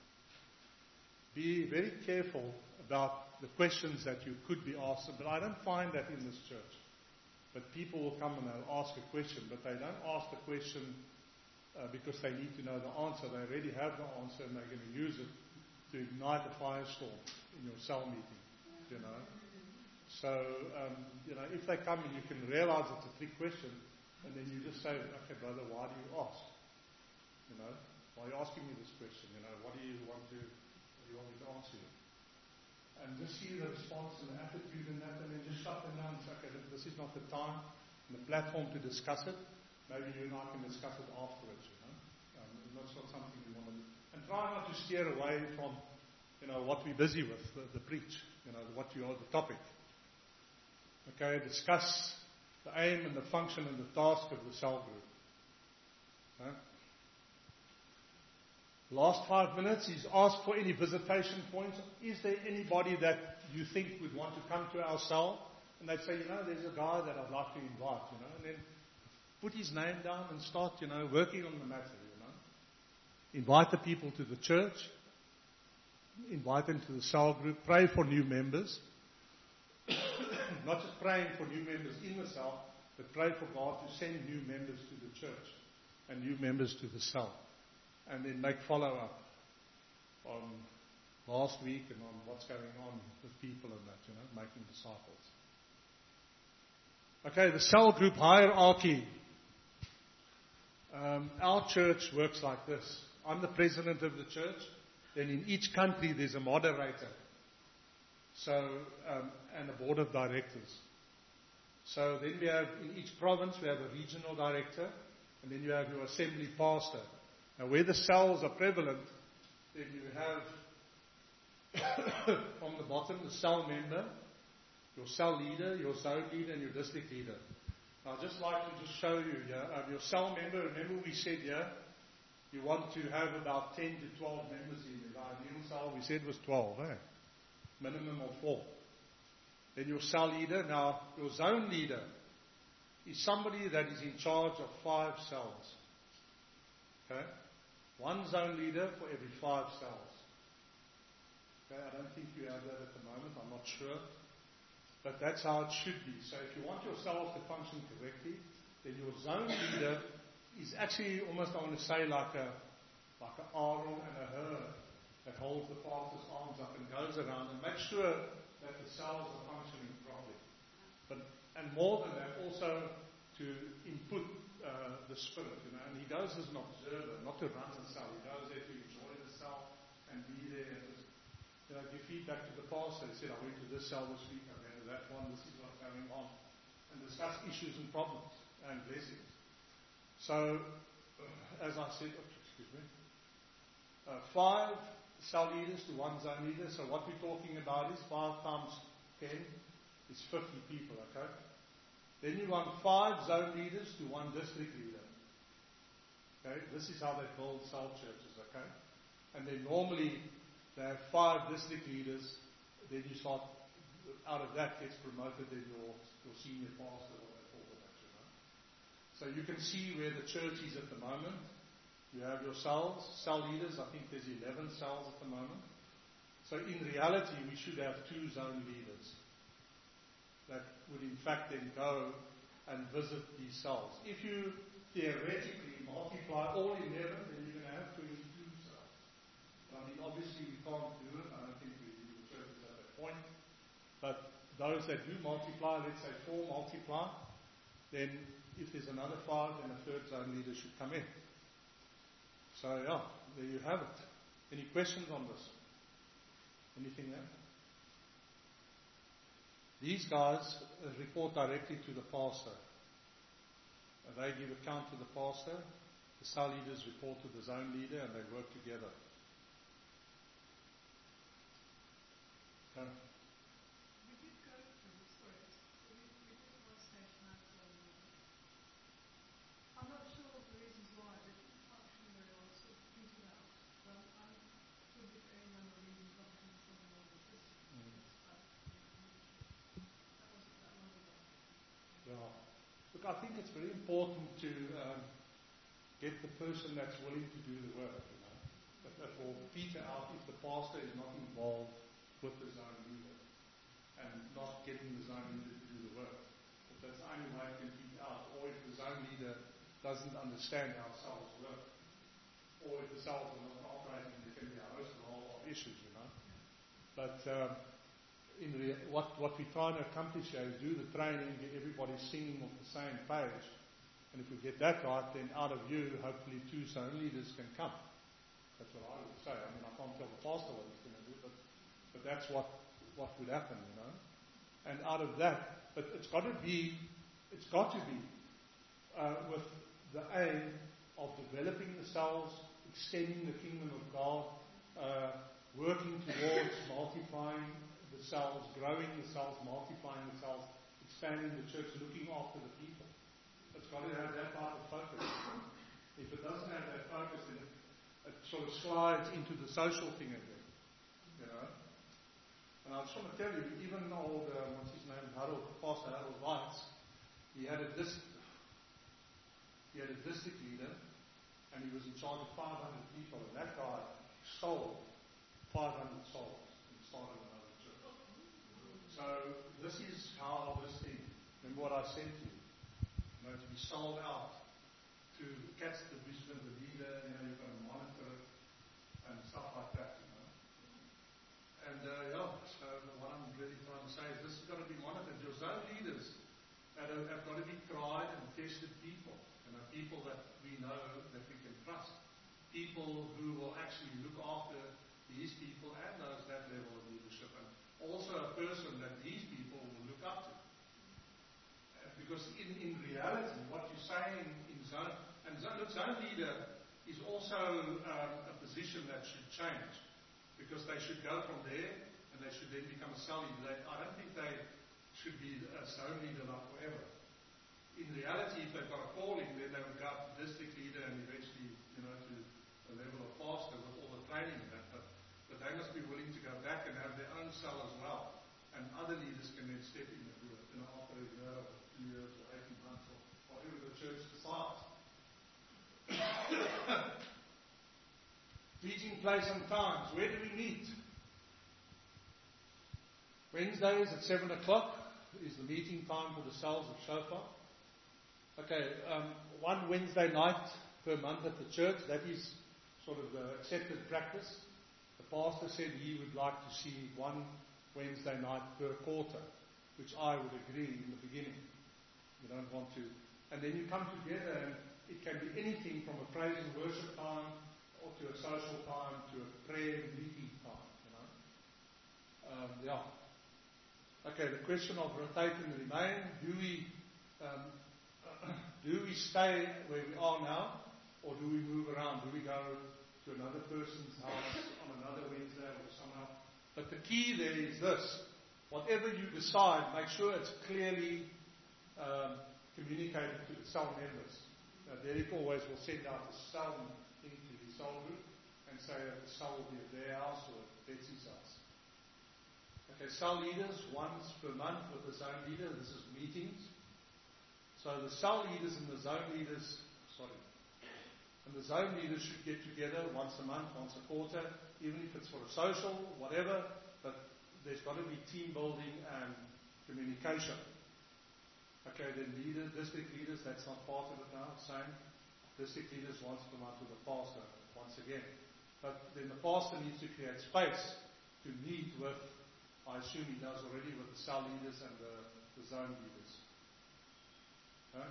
be very careful about the questions that you could be asked. But I don't find that in this church. But people will come and they'll ask a question, but they don't ask the question uh, because they need to know the answer. They already have the answer, and they're going to use it to ignite a firestorm in your cell meeting. You know. So um, you know, if they come and you can realize it's a trick question, and then you just say, "Okay, brother, why do you ask? You know, why are you asking me this question? You know, what do you want to? What do you want me to answer you?" And just see the response and the attitude and that, and then just shut them down and say, okay, this is not the time and the platform to discuss it. Maybe you and I can discuss it afterwards, you know. Um, that's not something we want to do. And try not to steer away from, you know, what we're busy with, the, the preach, you know, what you are, the topic. Okay, discuss the aim and the function and the task of the cell group. Okay? Last five minutes is ask for any visitation points. Is there anybody that you think would want to come to our cell? And they'd say, you know, there's a guy that I'd like to invite, you know. And then put his name down and start, you know, working on the matter, you know. Invite the people to the church. Invite them to the cell group. Pray for new members. Not just praying for new members in the cell, but pray for God to send new members to the church and new members to the cell. And then make follow-up on last week and on what's going on with people and that, you know, making disciples. Okay, the cell group hierarchy. Um, our church works like this. I'm the president of the church. Then in each country there's a moderator. So, um, and a board of directors. So then we have, in each province, we have a regional director. And then you have your assembly pastor. Now, where the cells are prevalent, then you have from the bottom the cell member, your cell leader, your zone leader, and your district leader. Now, I'd just like to just show you here, yeah, uh, your cell member. Remember, we said here, yeah, you want to have about ten to twelve members in your ideal cell. We said was twelve, eh? Minimum of four. Then your cell leader. Now, your zone leader is somebody that is in charge of five cells. Okay? One zone leader for every five cells. Okay, I don't think you have that at the moment, I'm not sure. But that's how it should be. So if you want your cells to function correctly, then your zone leader is actually almost, I want to say, like a like an Aaron and a Hur that holds the pastor's arms up and goes around and makes sure that the cells are functioning properly. But and more than that, also to input uh, the spirit, you know. And he goes as an observer, not to run the cell. He goes there to enjoy the cell and be there and just, you know, give feedback to the pastor. He said, I went to this cell this week, I went to that one, this is what's going on. And discuss issues and problems and blessings. So, uh, as I said, oh, excuse me, uh, five cell leaders to one zone leader. So what we're talking about is five times ten is fifty people, okay? Then you want five zone leaders to one district leader. Okay, this is how they build cell churches. Okay, and then normally they have five district leaders. Then you start out of that gets promoted. Then your your senior pastor, what they call it, you know. So you can see where the church is at the moment. You have your cells, cell leaders. I think there's eleven cells at the moment. So in reality, we should have two zone leaders that would in fact then go and visit these cells. If you theoretically multiply all eleven, then you're going to have twenty-two cells. I mean, obviously we can't do it. I don't think we do the churches at that point. But those that do multiply, let's say four multiply, then if there's another five, then a third zone leader should come in. So yeah, there you have it. Any questions on this? Anything there? These guys uh, report directly to the pastor. Uh, they give account to the pastor. The cell leaders report to the zone leader, and they work together. Okay. We did go through, sorry, we, we did one station out on, I'm not sure of the reasons why, but it didn't function very well, sort of petered out. But I'm, I'm sure that any number of reasons why I'm something wrong with this. Mm. That wasn't that long ago. Yeah. Look, I think it's very important to um, get the person that's willing to do the work. You know, that, that will peter out if the pastor is not involved with the zone leader and not getting the zone leader to do the work. But that's the only way it can peter out. Or if the zone leader doesn't understand how cells work, or if the cells are not operating, there can be a host of whole of issues. You know, but. Um, In rea- what, what we're trying to accomplish here is do the training, get everybody singing off the same page. And if we get that right, then out of you, hopefully two zone leaders can come. That's what I would say. I mean, I can't tell the pastor what he's going to do, but, but that's what, what would happen, you know. And out of that, but it's got to be, it's got to be uh, with the aim of developing the cells, extending the kingdom of God, uh, working towards multiplying the cells, growing the cells, multiplying the cells, expanding the church, looking after the people. It's got to have that type of focus. If it doesn't have that focus, then it, it sort of slides into the social thing again. You know? And I just want to tell you, even old, uh, what's his name, Harold, Pastor Harold Weitz, he had a district, he had a district leader, and he was in charge of five hundred people, and that guy sold five hundred souls and started another church. So this is how this thing, remember what I said to you, you know, to be sold out, to catch the vision of the leader, you know, you've got to monitor it and stuff like that, you know. And uh, yeah, so what I'm really trying to say is this has got to be monitored. Your zone leaders have, have got to be tried and tested people, you know, people that we know that we can trust, people who will actually look after these people and those that level of leadership, and also a person that these people will look up to. Uh, because in, in reality, what you're saying in zone, and zone, look, zone leader is also um, a position that should change, because they should go from there and they should then become a cell leader. They, I don't think they should be a zone leader like forever. In reality, if they've got a calling, then they would go up to district leader and eventually, you know, to the level of pastor with all the training in that. But But they must be willing to go back and have their own cell as well. And other leaders can then step in and do it, you know, after a year or two years or eighteen months or whatever the church decides. Meeting place and times. Where do we meet? Wednesdays at seven o'clock is the meeting time for the cells of Shofar. Okay, um, one Wednesday night per month at the church. That is sort of the accepted practice. The pastor said he would like to see one Wednesday night per quarter, which I would agree in the beginning. You don't want to. And then you come together, and it can be anything from a praise and worship time, or to a social time, to a prayer meeting time. You know. Um, yeah. Okay. The question of rotate and remain. Do we um, do we stay where we are now, or do we move around? Do we go to another person's house on another Wednesday or somehow? But the key there is this. Whatever you decide, make sure it's clearly um, communicated to the cell members. uh, Derek always will send out a cell thing to the cell group and say that the cell will be at their house or at Betsy's house. Okay, cell leaders, once per month with the zone leader, this is meetings. So the cell leaders and the zone leaders, sorry, and the zone leaders should get together once a month, once a quarter, even if it's for a social, whatever, but there's got to be team building and communication. Okay, then leaders, district leaders, that's not part of it now, same. District leaders once per month with the pastor, once again. But then the pastor needs to create space to meet with, I assume he does already, with the cell leaders and the, the zone leaders. Okay?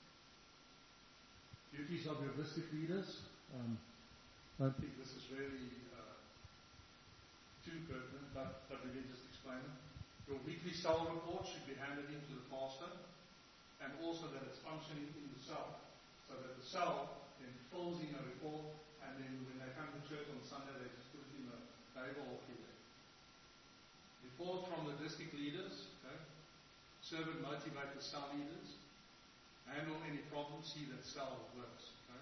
Duties of your district leaders. Um, I don't think this is really uh, too pertinent, but, but let me just explain it. Your weekly cell report should be handed in to the pastor, and also that it's functioning in the cell, so that the cell then fills in a report, and then when they come to church on Sunday, they just put it in a table or keyboard. Report from the district leaders, okay? Serve and motivate the cell leaders. Handle any problems, see that cell works, okay?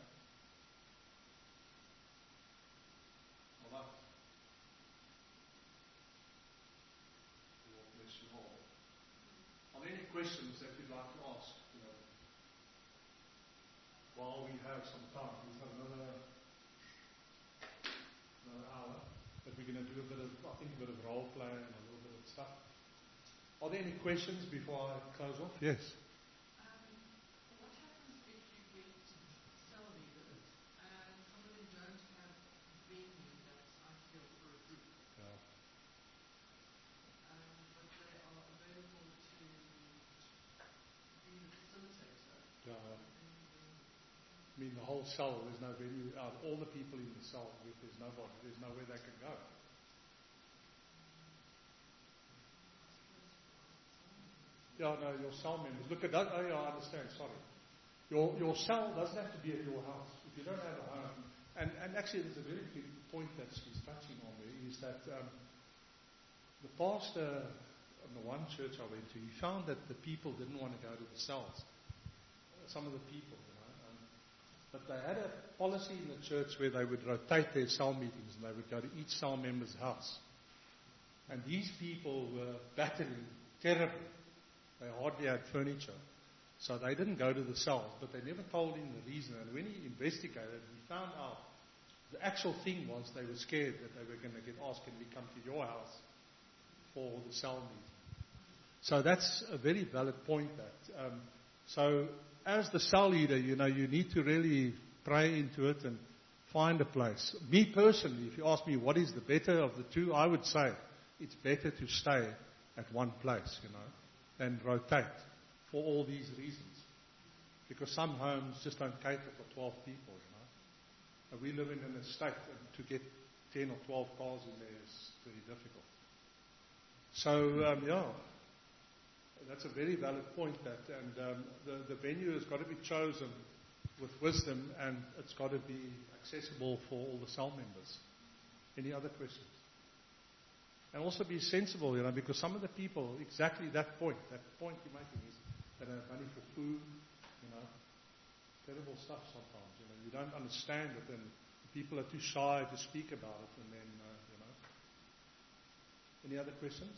All right. Bless you all. Are there any questions that you'd like to ask? You know, while we have some time, we have another another hour, but we're going to do a bit of, I think, a bit of role play and a little bit of stuff. Are there any questions before I close off? Yes. Um, what happens if you get cell leaders and some of them don't have a venue that's ideal for a group, Yeah. um, but they are available to be the facilitator? Yeah. And then, I mean, the whole cell, there's no venue. Out all the people in the cell, there's nobody, there's nowhere they can go. Yeah, no, your cell members. Look at that. Oh, yeah, I understand. Sorry. Your your cell doesn't have to be at your house. If you don't have a home, and, and actually, there's a very big point that he's touching on there, is that um, the pastor in the one church I went to, he found that the people didn't want to go to the cells. Some of the people, you know. Um, but they had a policy in the church where they would rotate their cell meetings, and they would go to each cell member's house. And these people were battling terribly. They hardly had furniture. So they didn't go to the cells, but they never told him the reason. And when he investigated, he found out the actual thing was they were scared that they were going to get asked, can we come to your house for the cell meeting? So that's a very valid point. That um, So as the cell leader, you know, you need to really pray into it and find a place. Me personally, if you ask me what is the better of the two, I would say it's better to stay at one place, you know, and rotate for all these reasons. Because some homes just don't cater for twelve people, you know. And we live in an estate, and to get ten or twelve cars in there is very difficult. So, um, yeah, that's a very valid point. That and um, the, the venue has got to be chosen with wisdom, and it's got to be accessible for all the cell members. Any other questions? And also be sensible, you know, because some of the people, exactly that point, that point you're making is they don't have money for food, you know, terrible stuff sometimes, you know, you don't understand it, and people are too shy to speak about it, and then, uh, you know. Any other questions?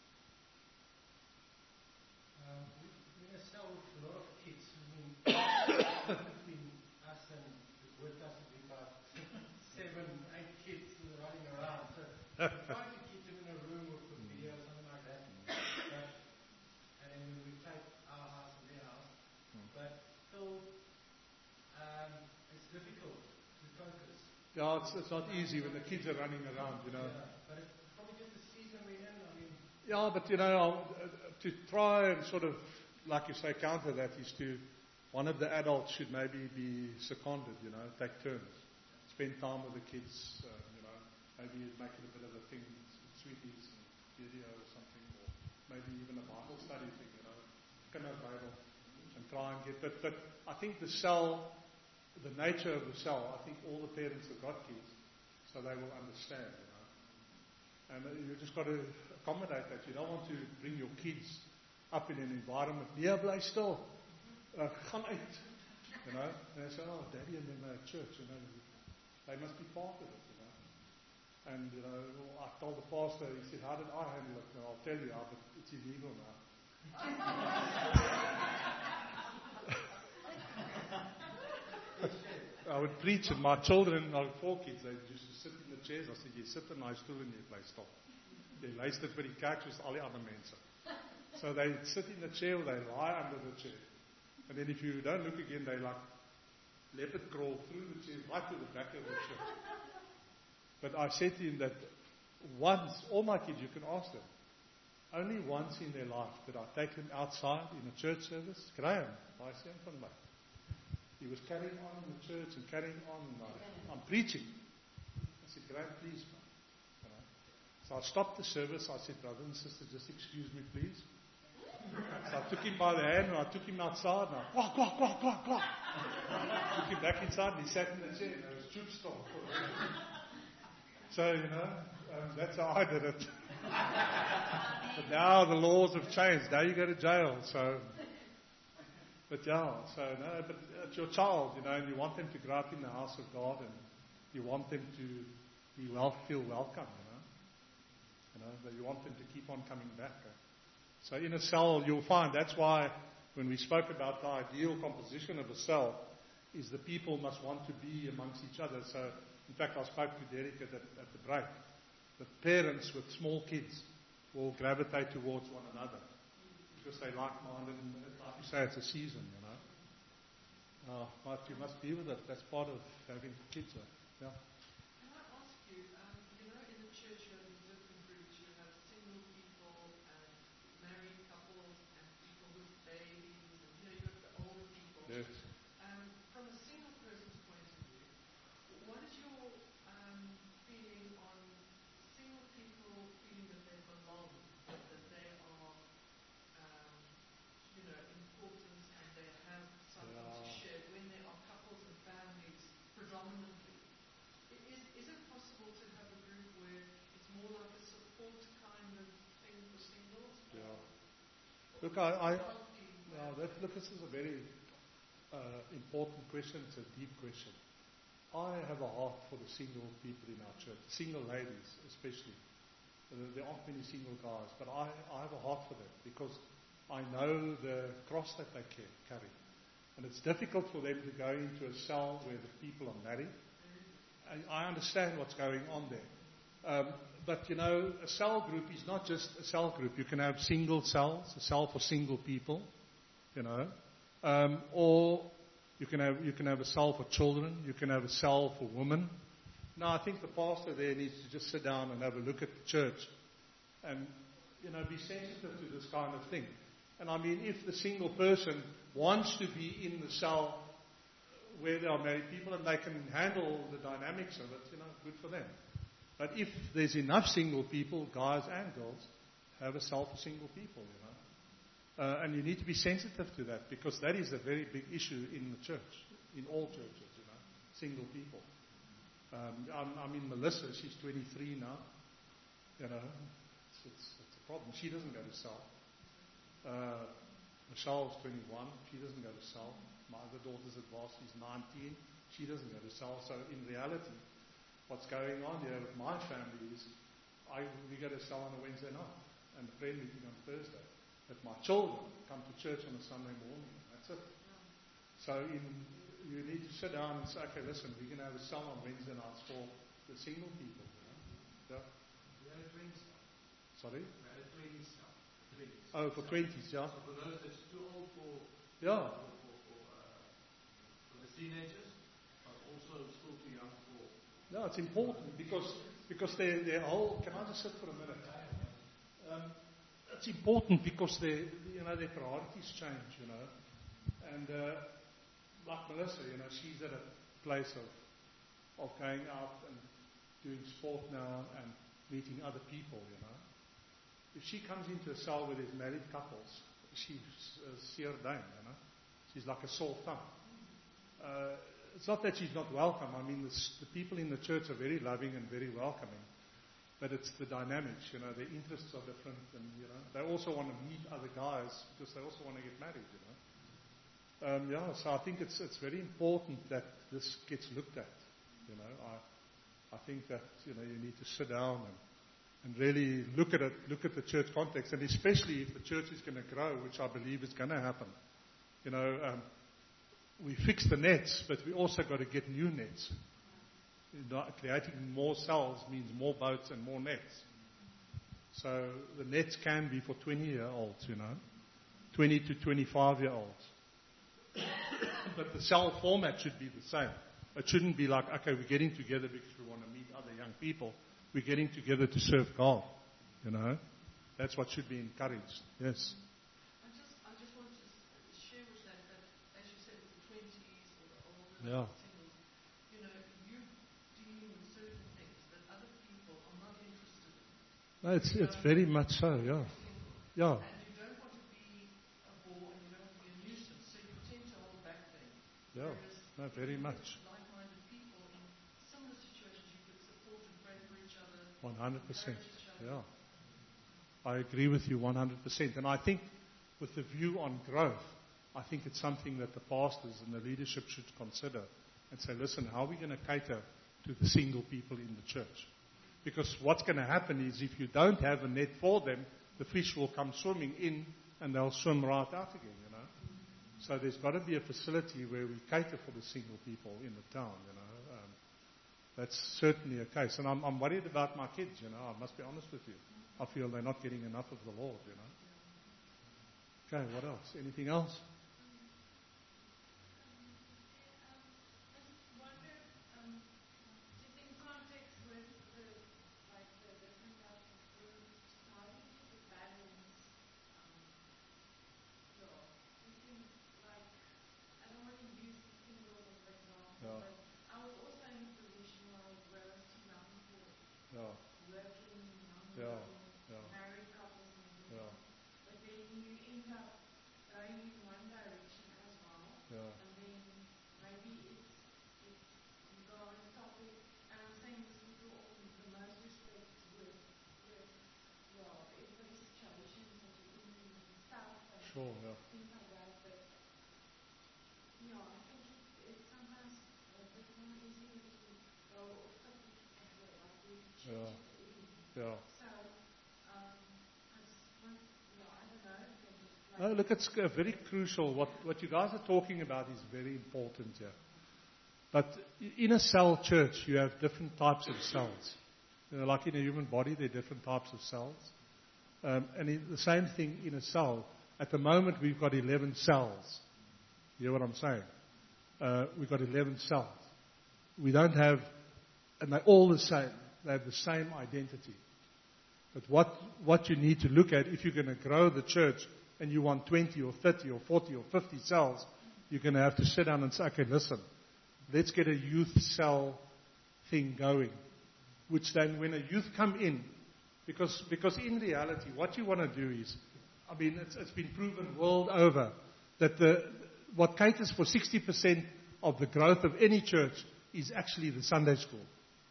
Um, we, we're in a cell with a lot of kids. I mean, between us and the work us, we've got seven, eight kids running around. So we're trying to keep them in a room with a video or something like that. But, and then we take our house and their house. But still, um, it's difficult to focus. Yeah, it's, it's not easy when the kids are running around, you know. Yeah, but it's probably just the season we're in. I mean, Yeah, but you know, to try and sort of, like you say, counter that is to, one of the adults should maybe be seconded, you know, take turns, spend time with the kids, uh, you know, maybe make it a bit of a thing, sweeties and video or something, or maybe even a Bible study thing, you know, pick a Bible and try and get. But but I think the cell, the nature of the cell, I think all the parents have got kids, so they will understand, you know. And you just got to accommodate that. You don't want to bring your kids up in an environment. Nee, bly stil. Uh, gaan uit. You know? And they say, oh, Daddy and them are at church, you know. They must be part of it, you know. And, you know, I told the pastor, he said, how did I handle it? And I'll tell you, but it's illegal now. I would preach, and my children, my four kids, they used to sit in the chairs. I said, jy sit in my stoel en jy bly stop. Jy luister vir die kerk soos al die ander mense. So they sit in the chair, or they lie under the chair. And then if you don't look again, they like leopard crawl through the chair, right to the back of the church. But I said to him that once, all my kids, you can ask them, only once in their life did I take them outside in a church service. Graham, I said from my. He was carrying on in the church and carrying on. And I, I'm preaching. I said, Graham, please, man. You know? So I stopped the service. I said, brother and sister, just excuse me, please. So I took him by the hand and I took him outside. And I, quack, quack, quack, quack, quack. Took him back inside and he sat in the chair. And there was troop stop. So, you know, um, that's how I did it. But now the laws have changed. Now you go to jail. So, but yeah, so no, but it's your child, you know, and you want them to grow up in the house of God, and you want them to be well, feel welcome, you know. You know, but you want them to keep on coming back. Eh? So in a cell, you'll find that's why when we spoke about the ideal composition of a cell, is the people must want to be amongst each other. So, in fact, I spoke to Derek at the, at the break. The parents with small kids will gravitate towards one another because they like-minded, and like you say, it's a season, you know. Uh, but you must be with it. That's part of having kids. Uh, yeah. Can I ask you, um, you know, in the church you have these different groups. You have single people and married couples and people with babies, and you know, you've got the older people. Yes. Um, from a single person's point of view, what is your um, feeling on single people feeling that they belong, that they are, um, you know, important and they have something Yeah. to share when there are couples and families predominantly? I- Is, is it possible to have a group where it's more like a support kind of thing for singles? Yeah. Or Look, I, I healthy way yeah, of that, look, this is a very uh, important question. It's a deep question. I have a heart for the single people in our church, single ladies especially. Uh, There aren't many single guys, but I, I have a heart for them because I know the cross that they ca- carry. And it's difficult for them to go into a cell where the people are married. And I understand what's going on there. Um, but, you know, a cell group is not just a cell group. You can have single cells, a cell for single people, you know. Um, or you can have you can have a cell for children. You can have a cell for women. Now, I think the pastor there needs to just sit down and have a look at the church and, you know, be sensitive to this kind of thing. And I mean, if the single person wants to be in the cell where there are married people and they can handle the dynamics of it, you know, good for them. But if there's enough single people, guys and girls, have a cell for single people, you know. Uh, and you need to be sensitive to that because that is a very big issue in the church, in all churches, you know, single people. Um, I'm, I mean, Melissa, she's twenty-three now. You know, it's, it's, it's a problem. She doesn't go to cell. Uh, Michelle's twenty-one. She doesn't go to cell. My other daughter's at Voss. She's nineteen. She doesn't go to cell. So in reality, what's going on here with my family is I, we go to cell on a Wednesday night and the prayer meeting on Thursday. But my children come to church on a Sunday morning. That's it. So in, you need to sit down and say, okay, listen, we're going to have a cell on Wednesday nights for the single people. You know? Yeah. We had a twins. Sorry? We had a twins now. Twins. Oh, for twenties, yeah. So for those that's too old for, Yeah. for, for, for, uh, for the teenagers, but also still too young for. No, it's important because because they they whole. Can I just sit for a minute? Um, it's important because they you know their priorities change, you know, and uh, like Melissa, you know, she's at a place of of going out and doing sport now and meeting other people, you know. If she comes into a cell where there's married couples, she's a seer dame, you know. She's like a sore thumb. Uh, it's not that she's not welcome. I mean, the, the people in the church are very loving and very welcoming. But it's the dynamics, you know, their interests are different and, you know, they also want to meet other guys because they also want to get married, you know. Um, yeah, so I think it's it's very important that this gets looked at. You know, I I think that you know you need to sit down and and really look at it, look at the church context, and especially if the church is going to grow, which I believe is going to happen. You know, um, we fix the nets, but we also got to get new nets. You know, creating more cells means more boats and more nets. So the nets can be for twenty-year-olds, you know, twenty to twenty-five-year-olds. But the cell format should be the same. It shouldn't be like, okay, we're getting together because we want to meet other young people. We're getting together to serve God, you know. That's what should be encouraged. Yes. I just, I just want to share with that that, as you said, with the twenties or the older Yeah. singles, you know, you deem with certain things that other people are not interested in. No, it's it's very much so. Yeah. Yeah. And you don't want to be a bore and you don't want to be a nuisance, so you tend to hold back things. Yeah. Whereas No, very much. like-minded people in similar situations, you could support and pray for each other. One hundred percent. Encourage each other. Yeah. I agree with you one hundred percent. And I think with the view on growth, I think it's something that the pastors and the leadership should consider and say, listen, how are we going to cater to the single people in the church? Because what's going to happen is if you don't have a net for them, the fish will come swimming in and they'll swim right out again, you know. So there's got to be a facility where we cater for the single people in the town, you know. Um, that's certainly a case. And I'm, I'm worried about my kids, you know. I must be honest with you. I feel they're not getting enough of the Lord, you know. Okay, what else? Anything else? Yeah. Yeah. Yeah. Married couples and everything. Yeah. But then you end up going in one direction as well. Yeah. And then maybe it's, it's you go on a topic, and I'm saying this with all the most respect with, with well, everybody's situations that you're in and stuff and Sure, yeah. things like that. But yeah, I think it, it's sometimes a bit more easy because we go off topic as well, like we change Yeah. it in. Yeah. So, um, I just want, yeah, I don't know, if they just like No, look, it's uh, very crucial. What, what you guys are talking about is very important here. But in a cell church, you have different types of cells. You know, like in a human body, there are different types of cells. Um, and in the same thing in a cell. At the moment, we've got eleven cells. You hear what I'm saying? Uh, we've got eleven cells. We don't have, and they're all the same. They have the same identity. But what, what you need to look at, if you're going to grow the church and you want twenty or thirty or forty or fifty cells, you're going to have to sit down and say, okay, listen, let's get a youth cell thing going. Which then when a youth come in, because, because in reality, what you want to do is, I mean, it's, it's been proven world over that the, what caters for sixty percent of the growth of any church is actually the Sunday school.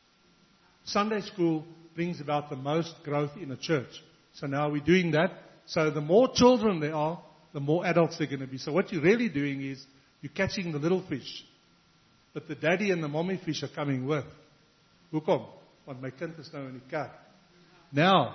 Sunday school brings about the most growth in a church. So now we're doing that. So the more children there are, the more adults they're going to be. So what you're really doing is you're catching the little fish. But the daddy and the mommy fish are coming with. Hoekom? Want my kind is nou in die kerk. Now,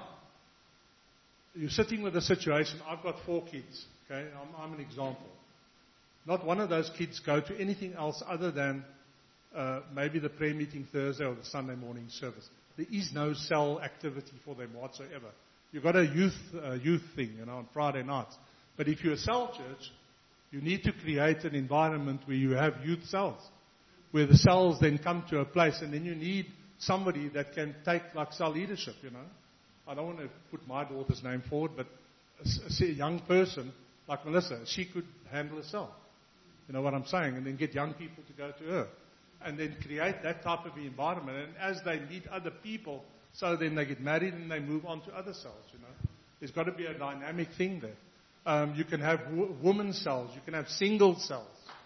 you're sitting with a situation. I've got four kids. Okay, I'm, I'm an example. Not one of those kids go to anything else other than uh, maybe the prayer meeting Thursday or the Sunday morning service. There is no cell activity for them whatsoever. You've got a youth uh, youth thing, you know, on Friday nights. But if you're a cell church, you need to create an environment where you have youth cells, where the cells then come to a place, and then you need somebody that can take like cell leadership, you know. I don't want to put my daughter's name forward, but a, a young person like Melissa, she could handle a cell. You know what I'm saying? And then get young people to go to her. And then create that type of environment. And as they meet other people, so then they get married and they move on to other cells, you know. There's got to be a dynamic thing there. Um, you can have w- woman cells. You can have single cells,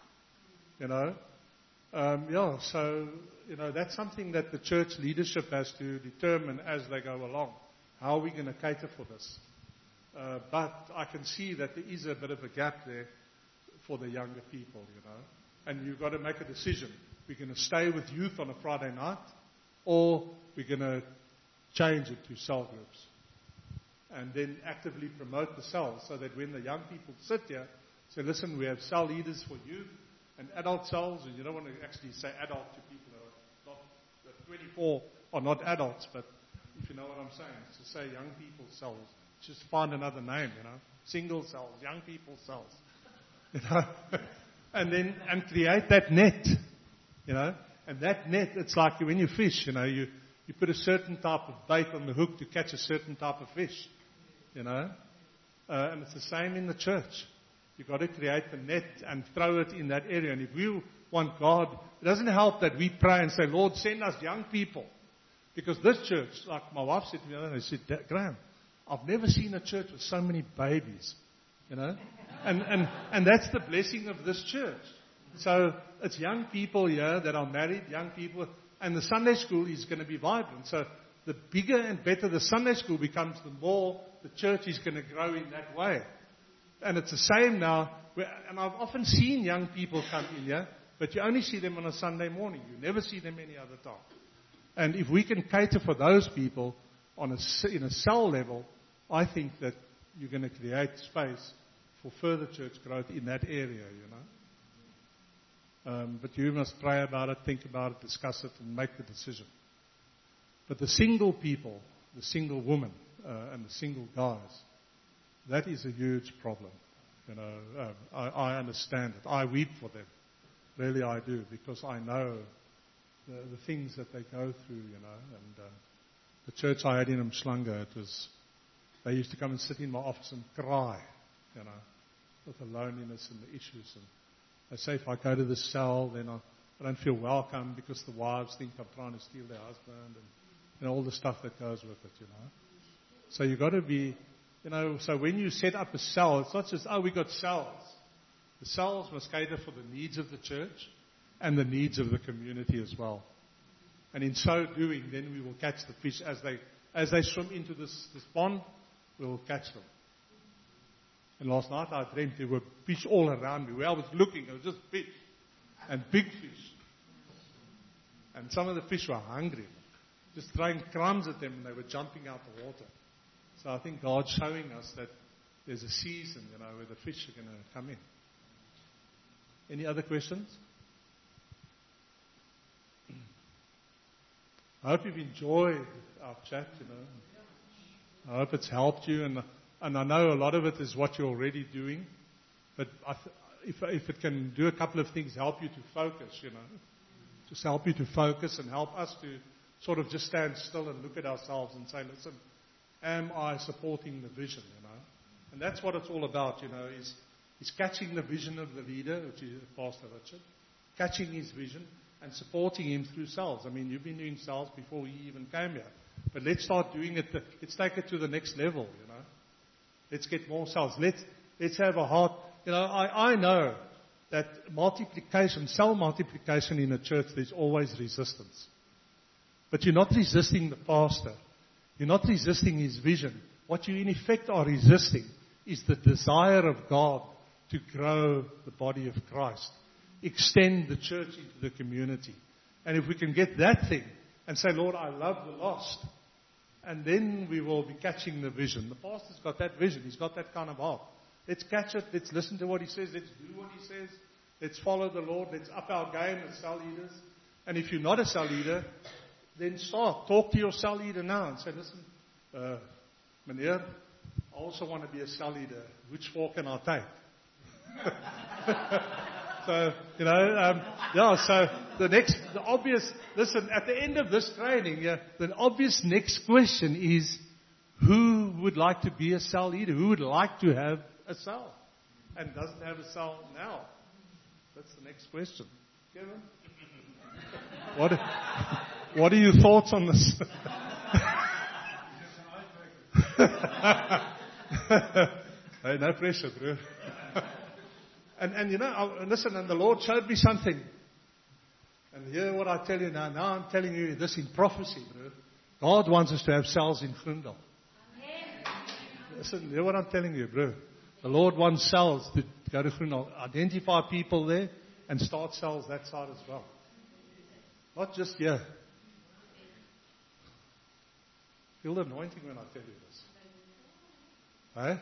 you know. Um, yeah, so, you know, that's something that the church leadership has to determine as they go along. How are we going to cater for this? Uh, but I can see that there is a bit of a gap there for the younger people, you know. And you've got to make a decision. We're going to stay with youth on a Friday night, or we're going to change it to cell groups. And then actively promote the cells so that when the young people sit here, say, listen, we have cell leaders for youth and adult cells, and you don't want to actually say adult to people that are not, that twenty-four are not adults, but if you know what I'm saying, to say young people cells, just find another name, you know, single cells, young people cells, you know, and then, and create that net, you know, and that net, it's like when you fish, you know, you, you put a certain type of bait on the hook to catch a certain type of fish, you know, uh, and it's the same in the church. You've got to create the net and throw it in that area. And if we want God, it doesn't help that we pray and say, Lord, send us young people. Because this church, like my wife said to me, I said, Graham, I've never seen a church with so many babies, you know. And, and, and that's the blessing of this church. So it's young people here that are married, young people, and the Sunday school is going to be vibrant. So the bigger and better the Sunday school becomes, the more the church is going to grow in that way. And it's the same now, where, and I've often seen young people come in here, but you only see them on a Sunday morning. You never see them any other time. And if we can cater for those people on a, in a cell level, I think that you're going to create space for further church growth in that area, you know. Um, but you must pray about it, think about it, discuss it, and make the decision. But the single people, the single woman, uh, and the single guys, that is a huge problem. You know, um, I, I understand it. I weep for them. Really, I do, because I know the, the things that they go through, you know. And uh, the church I had in Umhlanga, it was, they used to come and sit in my office and cry, you know, with the loneliness and the issues. And they say, if I go to the cell, then I, I don't feel welcome because the wives think I'm trying to steal their husband, and you know, all the stuff that goes with it, you know. So you've got to be, you know, so when you set up a cell, it's not just, oh, we got cells. The cells must cater for the needs of the church and the needs of the community as well. And in so doing, then we will catch the fish as they as they swim into this, this pond, we will catch them. And last night I dreamt there were fish all around me. Where I was looking, it was just fish. And big fish. And some of the fish were hungry. Just throwing crumbs at them, and they were jumping out the water. So I think God's showing us that there's a season, you know, where the fish are going to come in. Any other questions? I hope you've enjoyed our chat, you know. I hope it's helped you, and and I know a lot of it is what you're already doing. But I th- if if it can do a couple of things, help you to focus, you know, just help you to focus and help us to sort of just stand still and look at ourselves and say, listen, am I supporting the vision, you know? And that's what it's all about, you know, is, is catching the vision of the leader, which is Pastor Richard, catching his vision and supporting him through cells. I mean, you've been doing cells before he even came here. But let's start doing it, let's take it to the next level, you know. Let's get more cells. Let's, let's have a heart. You know, I, I know that multiplication, cell multiplication in a church, there's always resistance. But you're not resisting the pastor. You're not resisting his vision. What you in effect are resisting is the desire of God to grow the body of Christ, extend the church into the community. And if we can get that thing and say, Lord, I love the lost, and then we will be catching the vision. The pastor's got that vision. He's got that kind of heart. Let's catch it. Let's listen to what he says. Let's do what he says. Let's follow the Lord. Let's up our game as cell leaders. And if you're not a cell leader, then start. Talk to your cell leader now and say, listen, uh, meneer, I also want to be a cell leader. Which fork can I take? So, you know, um, yeah, so the next, the obvious, listen, at the end of this training, yeah, the obvious next question is, who would like to be a cell leader? Who would like to have a cell and doesn't have a cell now? That's the next question. Kevin? What, what are your thoughts on this? Hey, no pressure, bro. And, and you know, I, listen, and the Lord showed me something. And hear what I tell you now. Now I'm telling you this in prophecy, bro. God wants us to have cells in Grindel. Listen, hear what I'm telling you, bro. The Lord wants cells to, Go to Groenal. Identify people there and start cells that side as well. Not just here. Feel the anointing when I tell you this. Hey?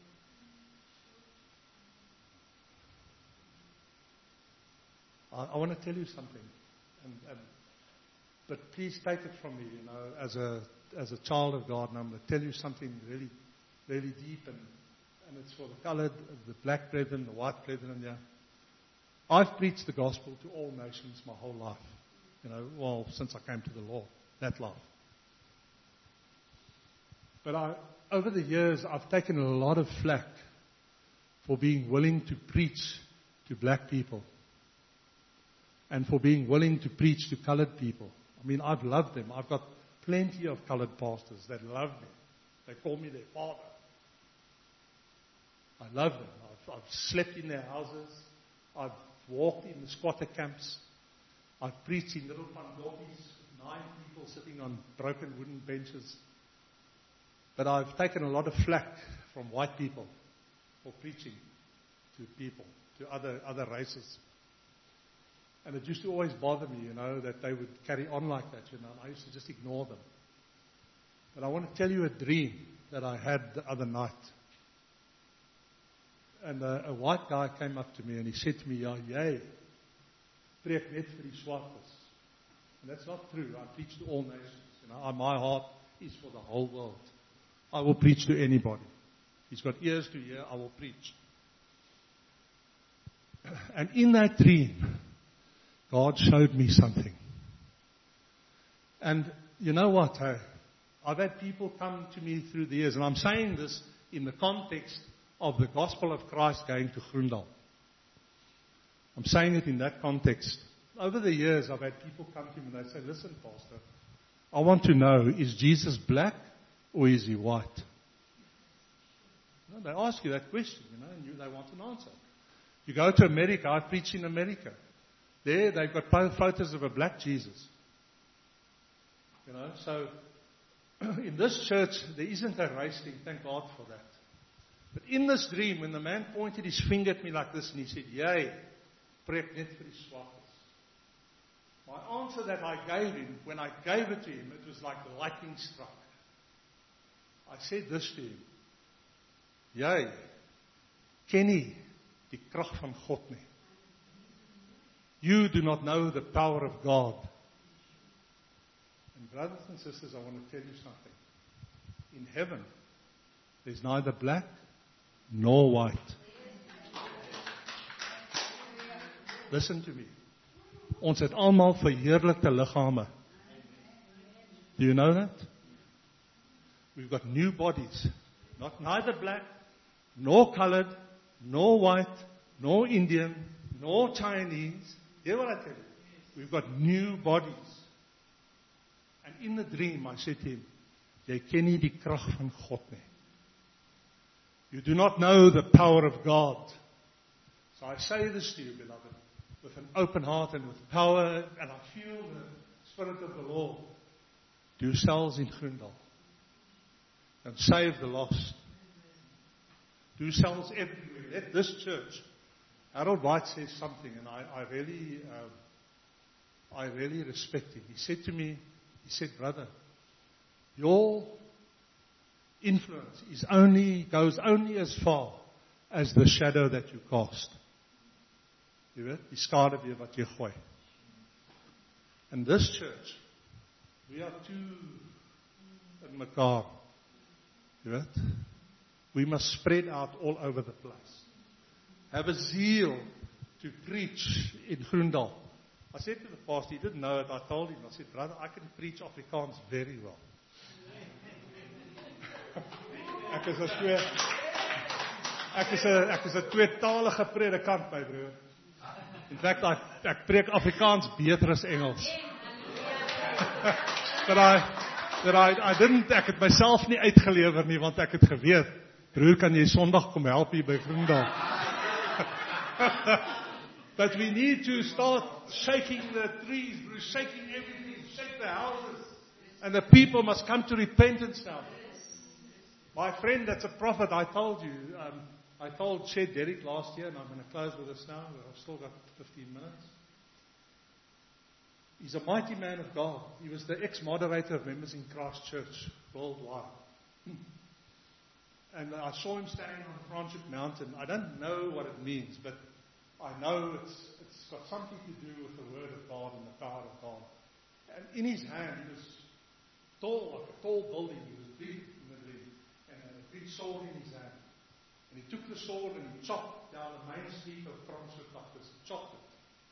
I, I want to tell you something. And, and, but please take it from me, you know, as a as a child of God, and I'm going to tell you something really, really deep, and, and it's for the colored, the black brethren, the white brethren, yeah. I've preached the gospel to all nations my whole life, you know, well, since I came to the Lord, that life. But I, over the years, I've taken a lot of flack for being willing to preach to black people and for being willing to preach to colored people. I mean, I've loved them. I've got plenty of colored pastors that love me. They call me their father. I love them. I've, I've slept in their houses. I've walked in the squatter camps. I've preached in little pandopis, nine people sitting on broken wooden benches. But I've taken a lot of flack from white people for preaching to people, to other other races. And it used to always bother me, you know, that they would carry on like that, you know. And I used to just ignore them. But I want to tell you a dream that I had the other night. And a, a white guy came up to me and he said to me, "Ja, jy preek net vir die swartes." And that's not true. I preach to all nations. You know, my heart is for the whole world. I will preach to anybody. He's got ears to hear. I will preach. And in that dream, God showed me something. And you know what? Hey? I've had people come to me through the years, and I'm saying this in the context of the gospel of Christ going to Groendaal. I'm saying it in that context. Over the years, I've had people come to me and they say, "Listen, Pastor, I want to know, is Jesus black or is he white?" You know, they ask you that question, you know, and you, they want an answer. You go to America, I preach in America. There, they've got photos of a black Jesus. You know, so in this church, there isn't a race thing. Thank God for that. But in this dream, when the man pointed his finger at me like this and he said, "Jy, preek net vir die swartes." My answer that I gave him, when I gave it to him, it was like lightning struck. I said this to him: "Jy ken nie die krag van God nie. You do not know the power of God." And brothers and sisters, I want to tell you something. In heaven, there's neither black nor white. Listen to me. Ons het almal verheerlikte liggame. Do you know that? We've got new bodies. Not neither black, nor colored, nor white, nor Indian, nor Chinese. Hear what I tell you? We've got new bodies. And in the dream, I said to him, "Jy ken nie die krag van God nie. You do not know the power of God." So I say this to you, beloved, with an open heart and with power, and I feel the Spirit of the Lord. Do cells in Groendaal. And save the lost. Do cells everywhere. Let this church. Harold White says something, and I, I really, uh, I really respect him. He said to me, he said, "Brother, your influence is only goes only as far as the shadow that you cast." Jy weet, die skade weer wat jy gooi. In this church, we are two in mekaar. Jy weet, we must spread out all over the place. Have a zeal to preach in Groendaal. I said to the pastor, he didn't know it, I told him, I said, "Brother, I can preach Afrikaans very well." Ek is 'n twee Ek is 'n ek is 'n tweetalige predikant, my broer. In fact, I, ek preek Afrikaans beter as Engels. But I, but I, I didn't, ek het myself nie uitgelewer nie, want ek het geweet, broer, kan jy Sondag kom help hier by Groendaal? But we need to start shaking the trees, broer, shaking everything, shake the houses. And the people must come to repentance now. My friend that's a prophet, I told you, um, I told Chet Derrick last year, and I'm going to close with this now, but I've still got fifteen minutes. He's a mighty man of God. He was the ex-moderator of Members in Christ Church worldwide. And I saw him standing on Franschhoek Mountain. I don't know what it means, but I know it's, it's got something to do with the Word of God and the power of God. And in his hand, he was tall, like a tall building. He was big in the dream, and a big sword in his hand. And he took the sword and he chopped down the main street of Franschhoek, chopped it.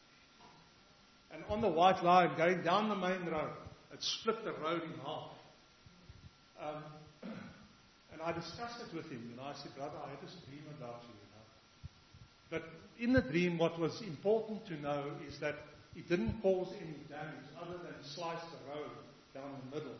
And on the white line, going down the main road, it split the road in half. Um, and I discussed it with him. You know, I said, brother, I had this dream about you. You know. But in the dream, what was important to know is that it didn't cause any damage other than slice the road down the middle.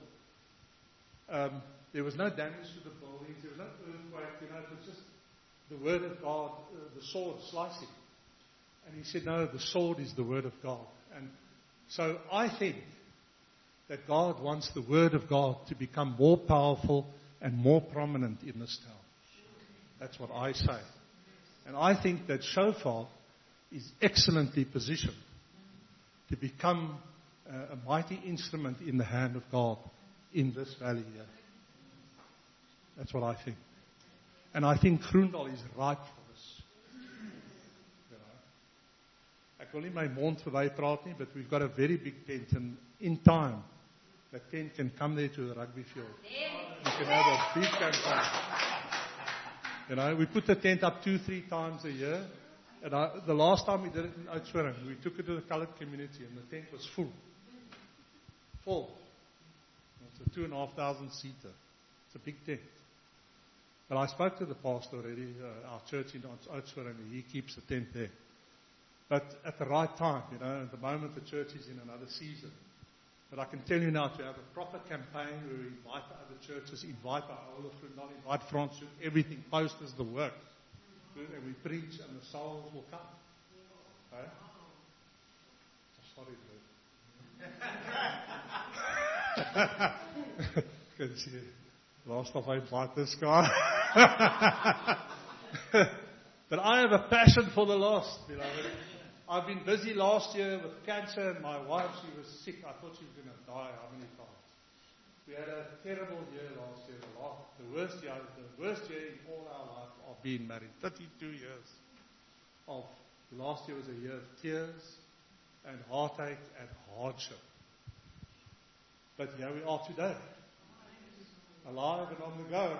Um, there was no damage to the buildings. There was no earthquake. You know, it was just the Word of God, uh, the sword slicing. And he said, no, the sword is the Word of God. And so I think that God wants the Word of God to become more powerful and more prominent in this town. That's what I say. And I think that Shofar is excellently positioned to become uh, a mighty instrument in the hand of God in this valley here. That's what I think. And I think Groendal is ripe for this. You know. Ek wil nie my mond verby praat nie, but we've got a very big tent, and in time, that tent can come there to the rugby field. We can have a big campaign. You know, we put the tent up two, three times a year. And I, the last time we did it in Oudtshoorn, we took it to the colored community, and the tent was full. Full. It's a two and a half thousand seater. It's a big tent. But I spoke to the pastor already, uh, our church in Oudtshoorn, and he keeps the tent there. But at the right time, you know, at the moment the church is in another season. But I can tell you now, to have a proper campaign where we invite the other churches, invite our older Groendal, invite Franschhoek, everything, posters, the work. And we preach, and the souls will come. Okay? Sorry, bro. Can see last time I invite this guy. But I have a passion for the lost. You know, I've been busy last year with cancer, and my wife, she was sick. I thought she was going to die. How many times? We had a terrible year last year. The, last, the worst year, the worst year in all our life of being married. thirty-two years. Of last year was a year of tears and heartache and hardship. But here we are today, alive and on the go.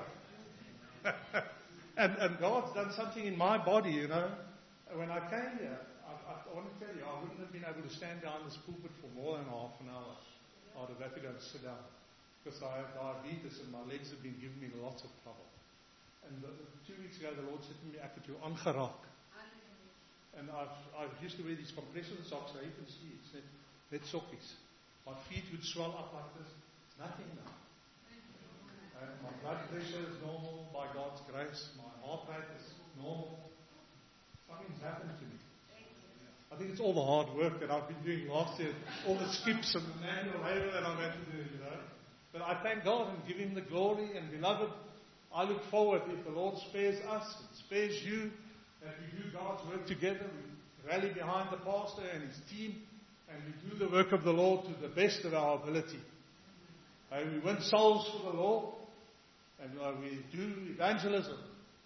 and, and God's done something in my body, you know. When I came here, I, I, I want to tell you, I wouldn't have been able to stand behind this pulpit for more than half an hour. I'd have had to go and sit down. Because I have diabetes and my legs have been giving me lots of trouble. And the, two weeks ago, the Lord said to me, ek het jou aangeraak. And I've, I've used to wear these compression socks. Now you can see it's net, net sockies. My feet would swell up like this. It's nothing now. And my blood pressure is normal by God's grace. My heart rate is normal. Something's happened to me. I think it's all the hard work that I've been doing last year. All the skips and the manual labor that I've had to do, you know. But I thank God and give Him the glory. And beloved, I look forward, if the Lord spares us, and spares you, that we do God's work together. We rally behind the pastor and his team, and we do the work of the Lord to the best of our ability. And we win souls for the Lord, and uh, we do evangelism.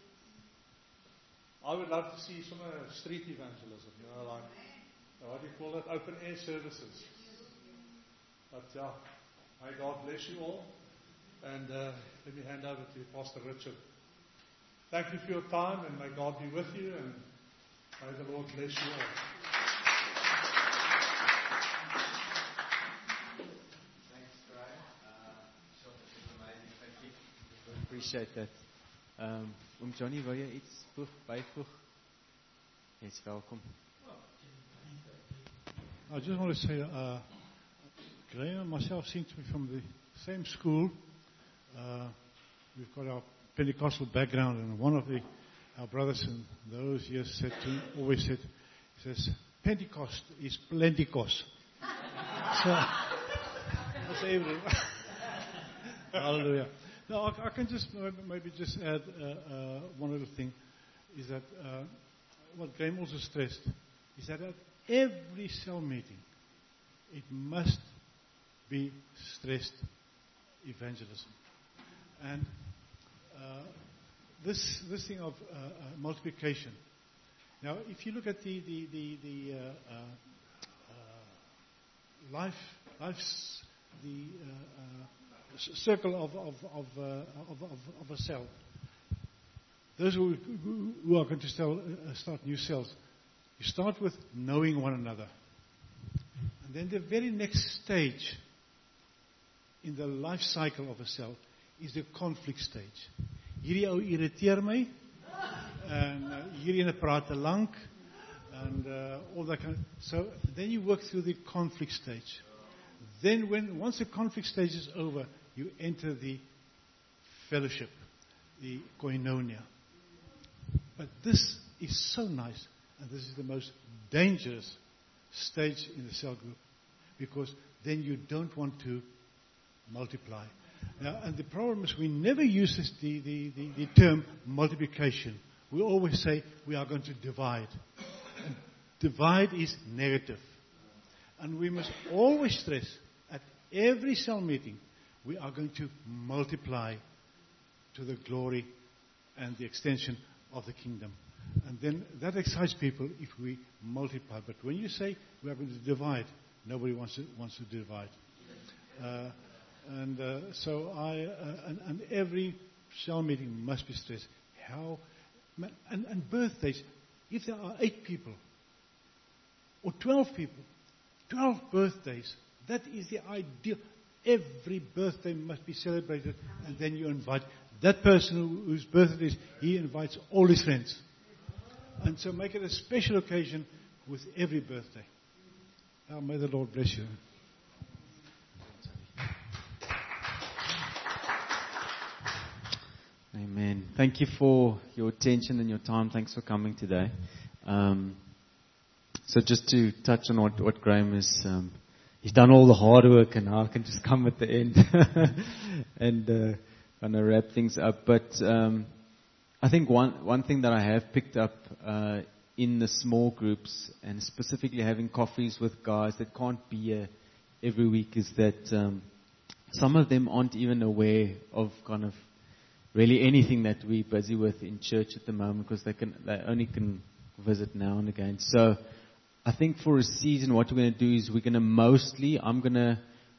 I would love to see some uh, street evangelism, you know, like, uh, what do you call it, open air services. But yeah. May God bless you all. And uh, let me hand over to Pastor Richard. Thank you for your time, and may God be with you, and may the Lord bless you all. Thanks, Graham. Uh, sure, this is amazing. Thank you. We appreciate that. Um, Oom Johnny, wil jy iets voeg, byvoeg? Jy's welkom. I just want to say, uh, Graham and myself seem to be from the same school. Uh, we've got our Pentecostal background, and one of the our brothers in those years said to always said, he says, Pentecost is plentikos. So that's everything. Hallelujah. No, I, I can just maybe just add uh, uh, one other thing. is that uh, what Graham also stressed is that at every cell meeting, it must be stressed evangelism. And uh, this this thing of uh, uh, multiplication. Now, if you look at the the the, the uh, uh, uh, life life's the uh, uh, c- circle of of of, uh, of of of a cell. Those who, who, who are going to start, uh, start new cells, you start with knowing one another. And then the very next stage in the life cycle of a cell is the conflict stage. Hierdie ou irriteer my, en uh, hierdie ene praat te lank, and uh, all that kind of, so then you work through the conflict stage. Then when, once the conflict stage is over, you enter the fellowship, the koinonia. But this is so nice, and this is the most dangerous stage in the cell group, because then you don't want to multiply. Now, and the problem is we never use this, the, the, the, the term multiplication. We always say we are going to divide. And divide is negative. And we must always stress at every cell meeting, we are going to multiply to the glory and the extension of the kingdom. And then that excites people if we multiply. But when you say we are going to divide, nobody wants to, wants to divide. Uh, and uh, so I, uh, and, and every cell meeting must be stressed. How, and, and birthdays, if there are eight people, or twelve people, twelve birthdays, that is the ideal. Every birthday must be celebrated, and then you invite that person who, whose birthday is, he invites all his friends. And so make it a special occasion with every birthday. Now may the Lord bless you. Amen. Thank you for your attention and your time. Thanks for coming today. Um, so just to touch on what, what Graham is, um, he's done all the hard work, and now I can just come at the end and uh, kind of wrap things up. But um, I think one one thing that I have picked up uh, in the small groups, and specifically having coffees with guys that can't be here every week, is that um, some of them aren't even aware of kind of really anything that we're busy with in church at the moment, because they can they only can visit now and again. So I think for a season, what we're going to do is we're going to mostly, I'm going to,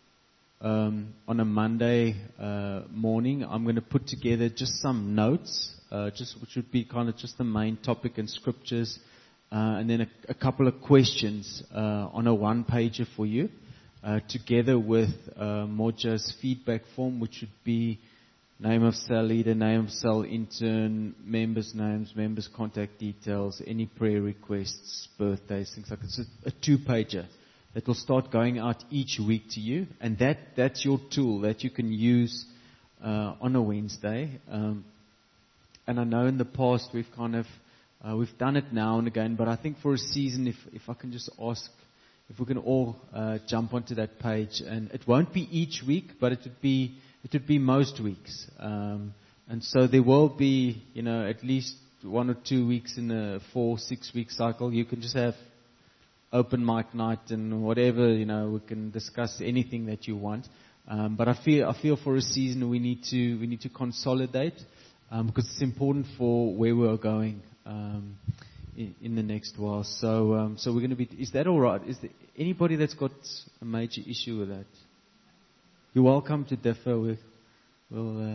um, on a Monday uh, morning, I'm going to put together just some notes, uh, just which would be kind of just the main topic and scriptures, uh, and then a, a couple of questions uh, on a one-pager for you, uh, together with uh, Moja's feedback form, which would be name of cell leader, name of cell intern, members' names, members' contact details, any prayer requests, birthdays, things like that. It's a, a two-pager that will start going out each week to you. And that, that's your tool that you can use uh, on a Wednesday. Um, and I know in the past we've kind of, uh, we've done it now and again, but I think for a season, if, if I can just ask, if we can all uh, jump onto that page. And it won't be each week, but it would be It would be most weeks. Um, and so there will be, you know, at least one or two weeks in a four, six week cycle. You can just have open mic night and whatever, you know, we can discuss anything that you want. Um, but I feel, I feel for a season we need to, we need to consolidate, um, because it's important for where we are going, um, in, in the next while. So, um, so we're going to be, is that alright? Is there anybody that's got a major issue with that? You're welcome to differ. We'll, we'll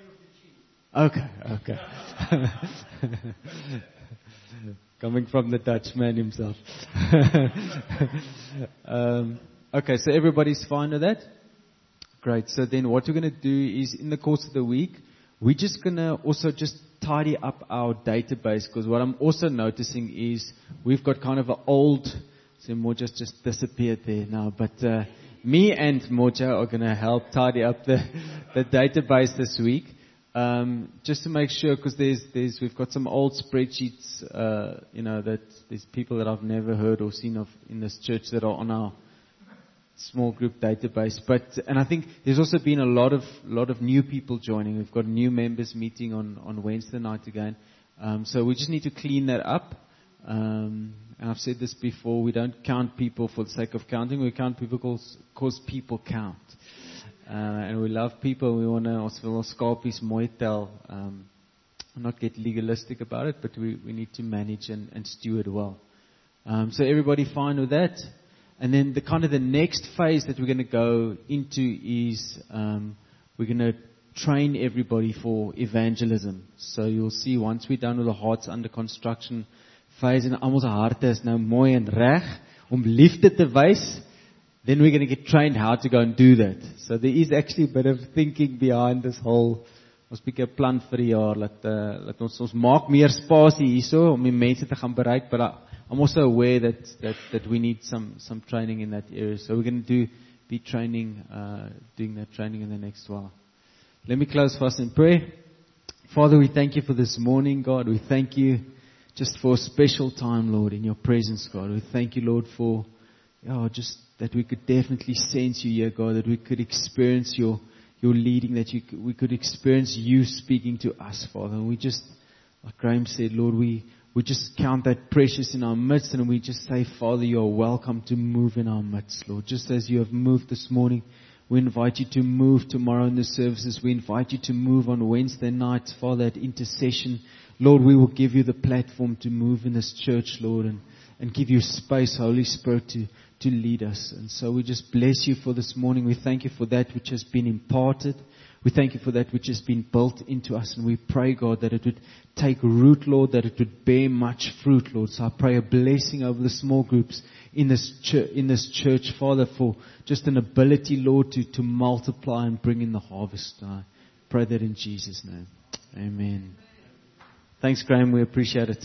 uh... Okay, okay. Coming from the Dutchman himself. um, okay, so everybody's fine with that? Great. So then what we're going to do is, in the course of the week, we're just going to also just tidy up our database, because what I'm also noticing is we've got kind of an old, so more just, just disappeared there now, but uh, me and Moja are going to help tidy up the, the database this week, um, just to make sure, because there's, there's, we've got some old spreadsheets, uh, you know, that there's people that I've never heard or seen of in this church that are on our small group database. But, and I think there's also been a lot of, lot of new people joining. We've got new members meeting on, on Wednesday night again. Um, so we just need to clean that up. Um, and I've said this before, we don't count people for the sake of counting. We count people because people count. Uh, and we love people. We want to, ons wil ons skapies mooi tel. Um, not get legalistic about it, but we, we need to manage and, and steward well. Um, so everybody fine with that? And then the kind of the next phase that we're going to go into is um, we're going to train everybody for evangelism. So you'll see once we're done with the hearts under construction phase en almal se harte is nou mooi en reg om liefde te wys, then we're going to get trained how to go and do that. So there is actually a bit of thinking behind this whole. Ons bietjie 'n plan vir die jaar dat uh, dat ons ons maak meer spasie hierso om die mense te gaan bereik, but I, I'm also aware that that that we need some some training in that area. So we're going to do be training uh doing that training in the next while. Let me close first in prayer. Father, we thank you for this morning, God. We thank you just for a special time, Lord, in your presence, God. We thank you, Lord, for oh, just that we could definitely sense you here, God, that we could experience your your leading, that you, we could experience you speaking to us, Father. And we just, like Graham said, Lord, we, we just count that precious in our midst, and we just say, Father, you are welcome to move in our midst, Lord. Just as you have moved this morning, we invite you to move tomorrow in the services. We invite you to move on Wednesday nights, Father, at intercession. Lord, we will give you the platform to move in this church, Lord, and, and give you space, Holy Spirit, to to lead us. And so we just bless you for this morning. We thank you for that which has been imparted. We thank you for that which has been built into us. And we pray, God, that it would take root, Lord, that it would bear much fruit, Lord. So I pray a blessing over the small groups in this church, in this church, Father, for just an ability, Lord, to, to multiply and bring in the harvest. I pray that in Jesus' name. Amen. Thanks, Graham. We appreciate it.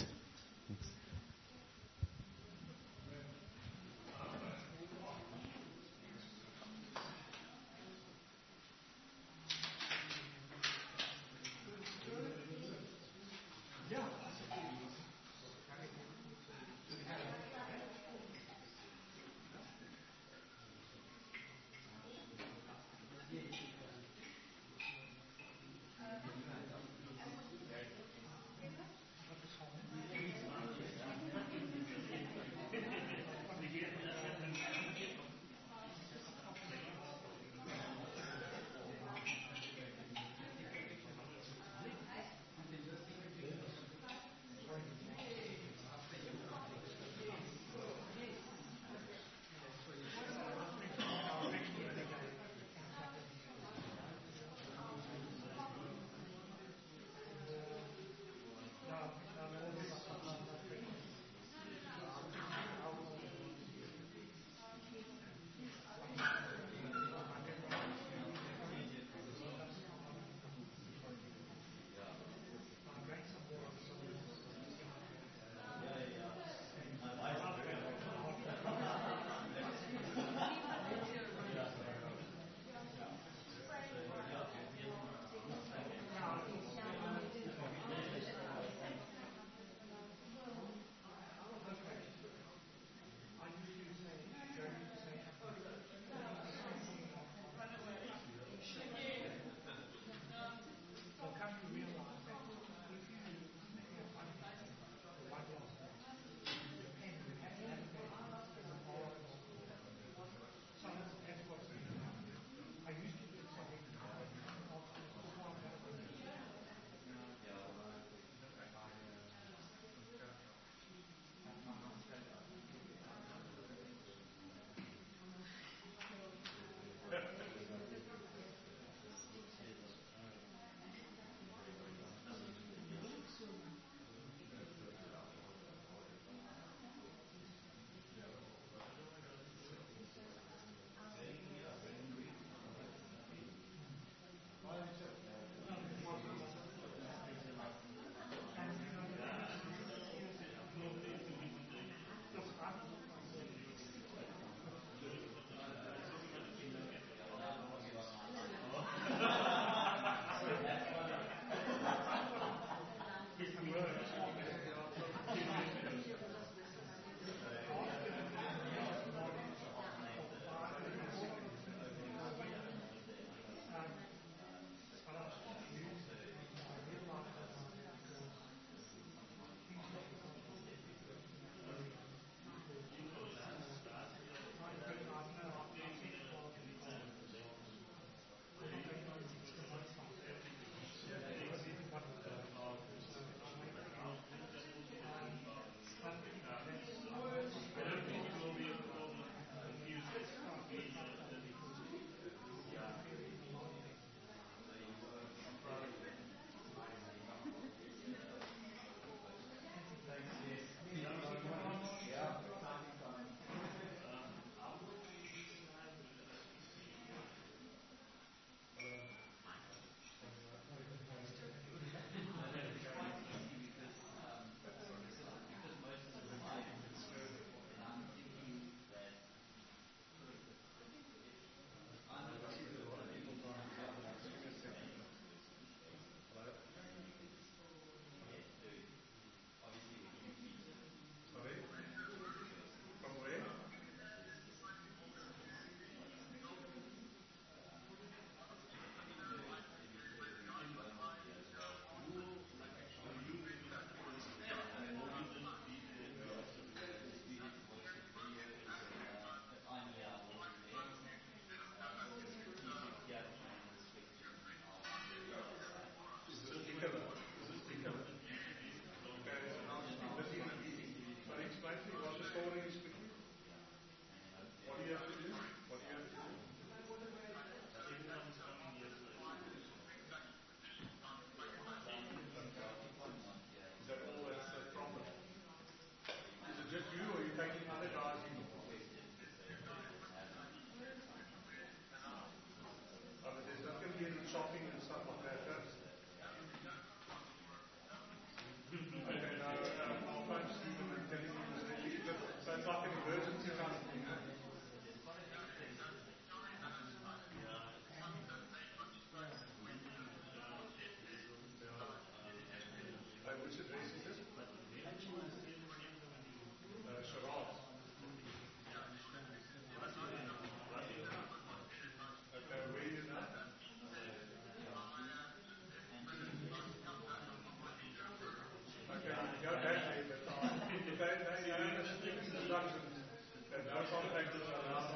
contact us around.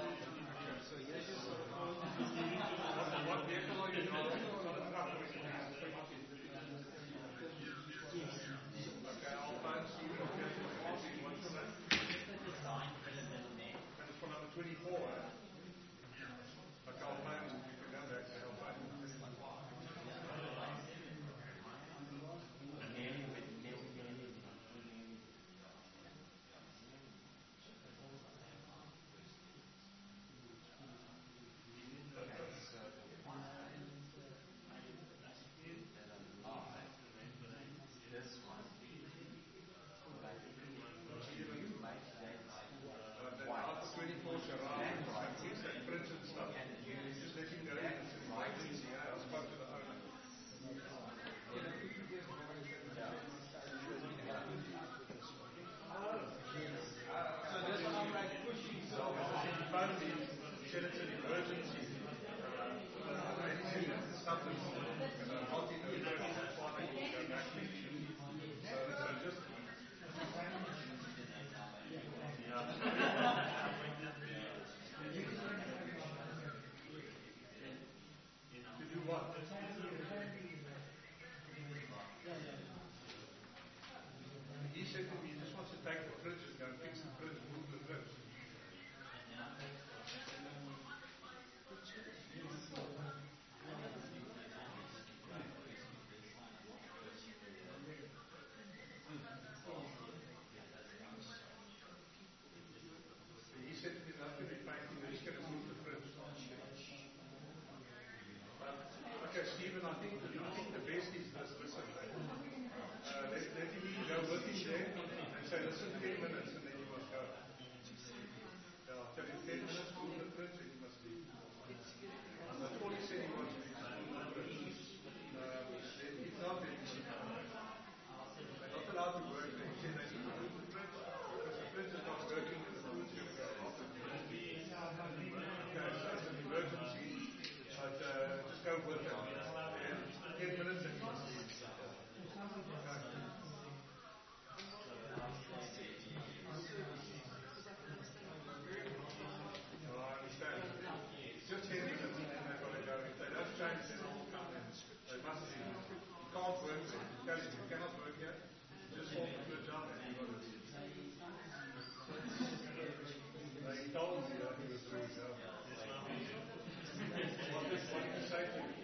What vehicle are you driving? It's not a truck or anything. Okay, I'll phone Stephen. What's your name? And it's for number twenty-four, eh? Okay, I'll phone him. You can go back there. I'll phone him. He said to me, he just wants to take the fridge and go and fix the fridge, move the fridge. He said to me, not going to be painting, they're just going to move the fridge. Okay, Stephen, I think, I think the best is this. Listen, uh, let, let me go with him there and say, listen, ten minutes and then you must go. Yeah, I'll tell you, ten minutes, move the fridge and you must leave. That's all he said he wants to do, move the fridge. Uh, if not, then they're not allowed to work there. He said they need to move the fridge because the fridge is not working and the food's going to go off. Okay, so it's an emergency, but uh, just go with them. ten minutes and you must leave. Just ten minutes and then they've got to go. If they don't change, then all come in. They must leave. You can't work there. You can't, you cannot work here. Just hold the fridge up and you've got to leave. They told me that he was doing that. What did you say to me?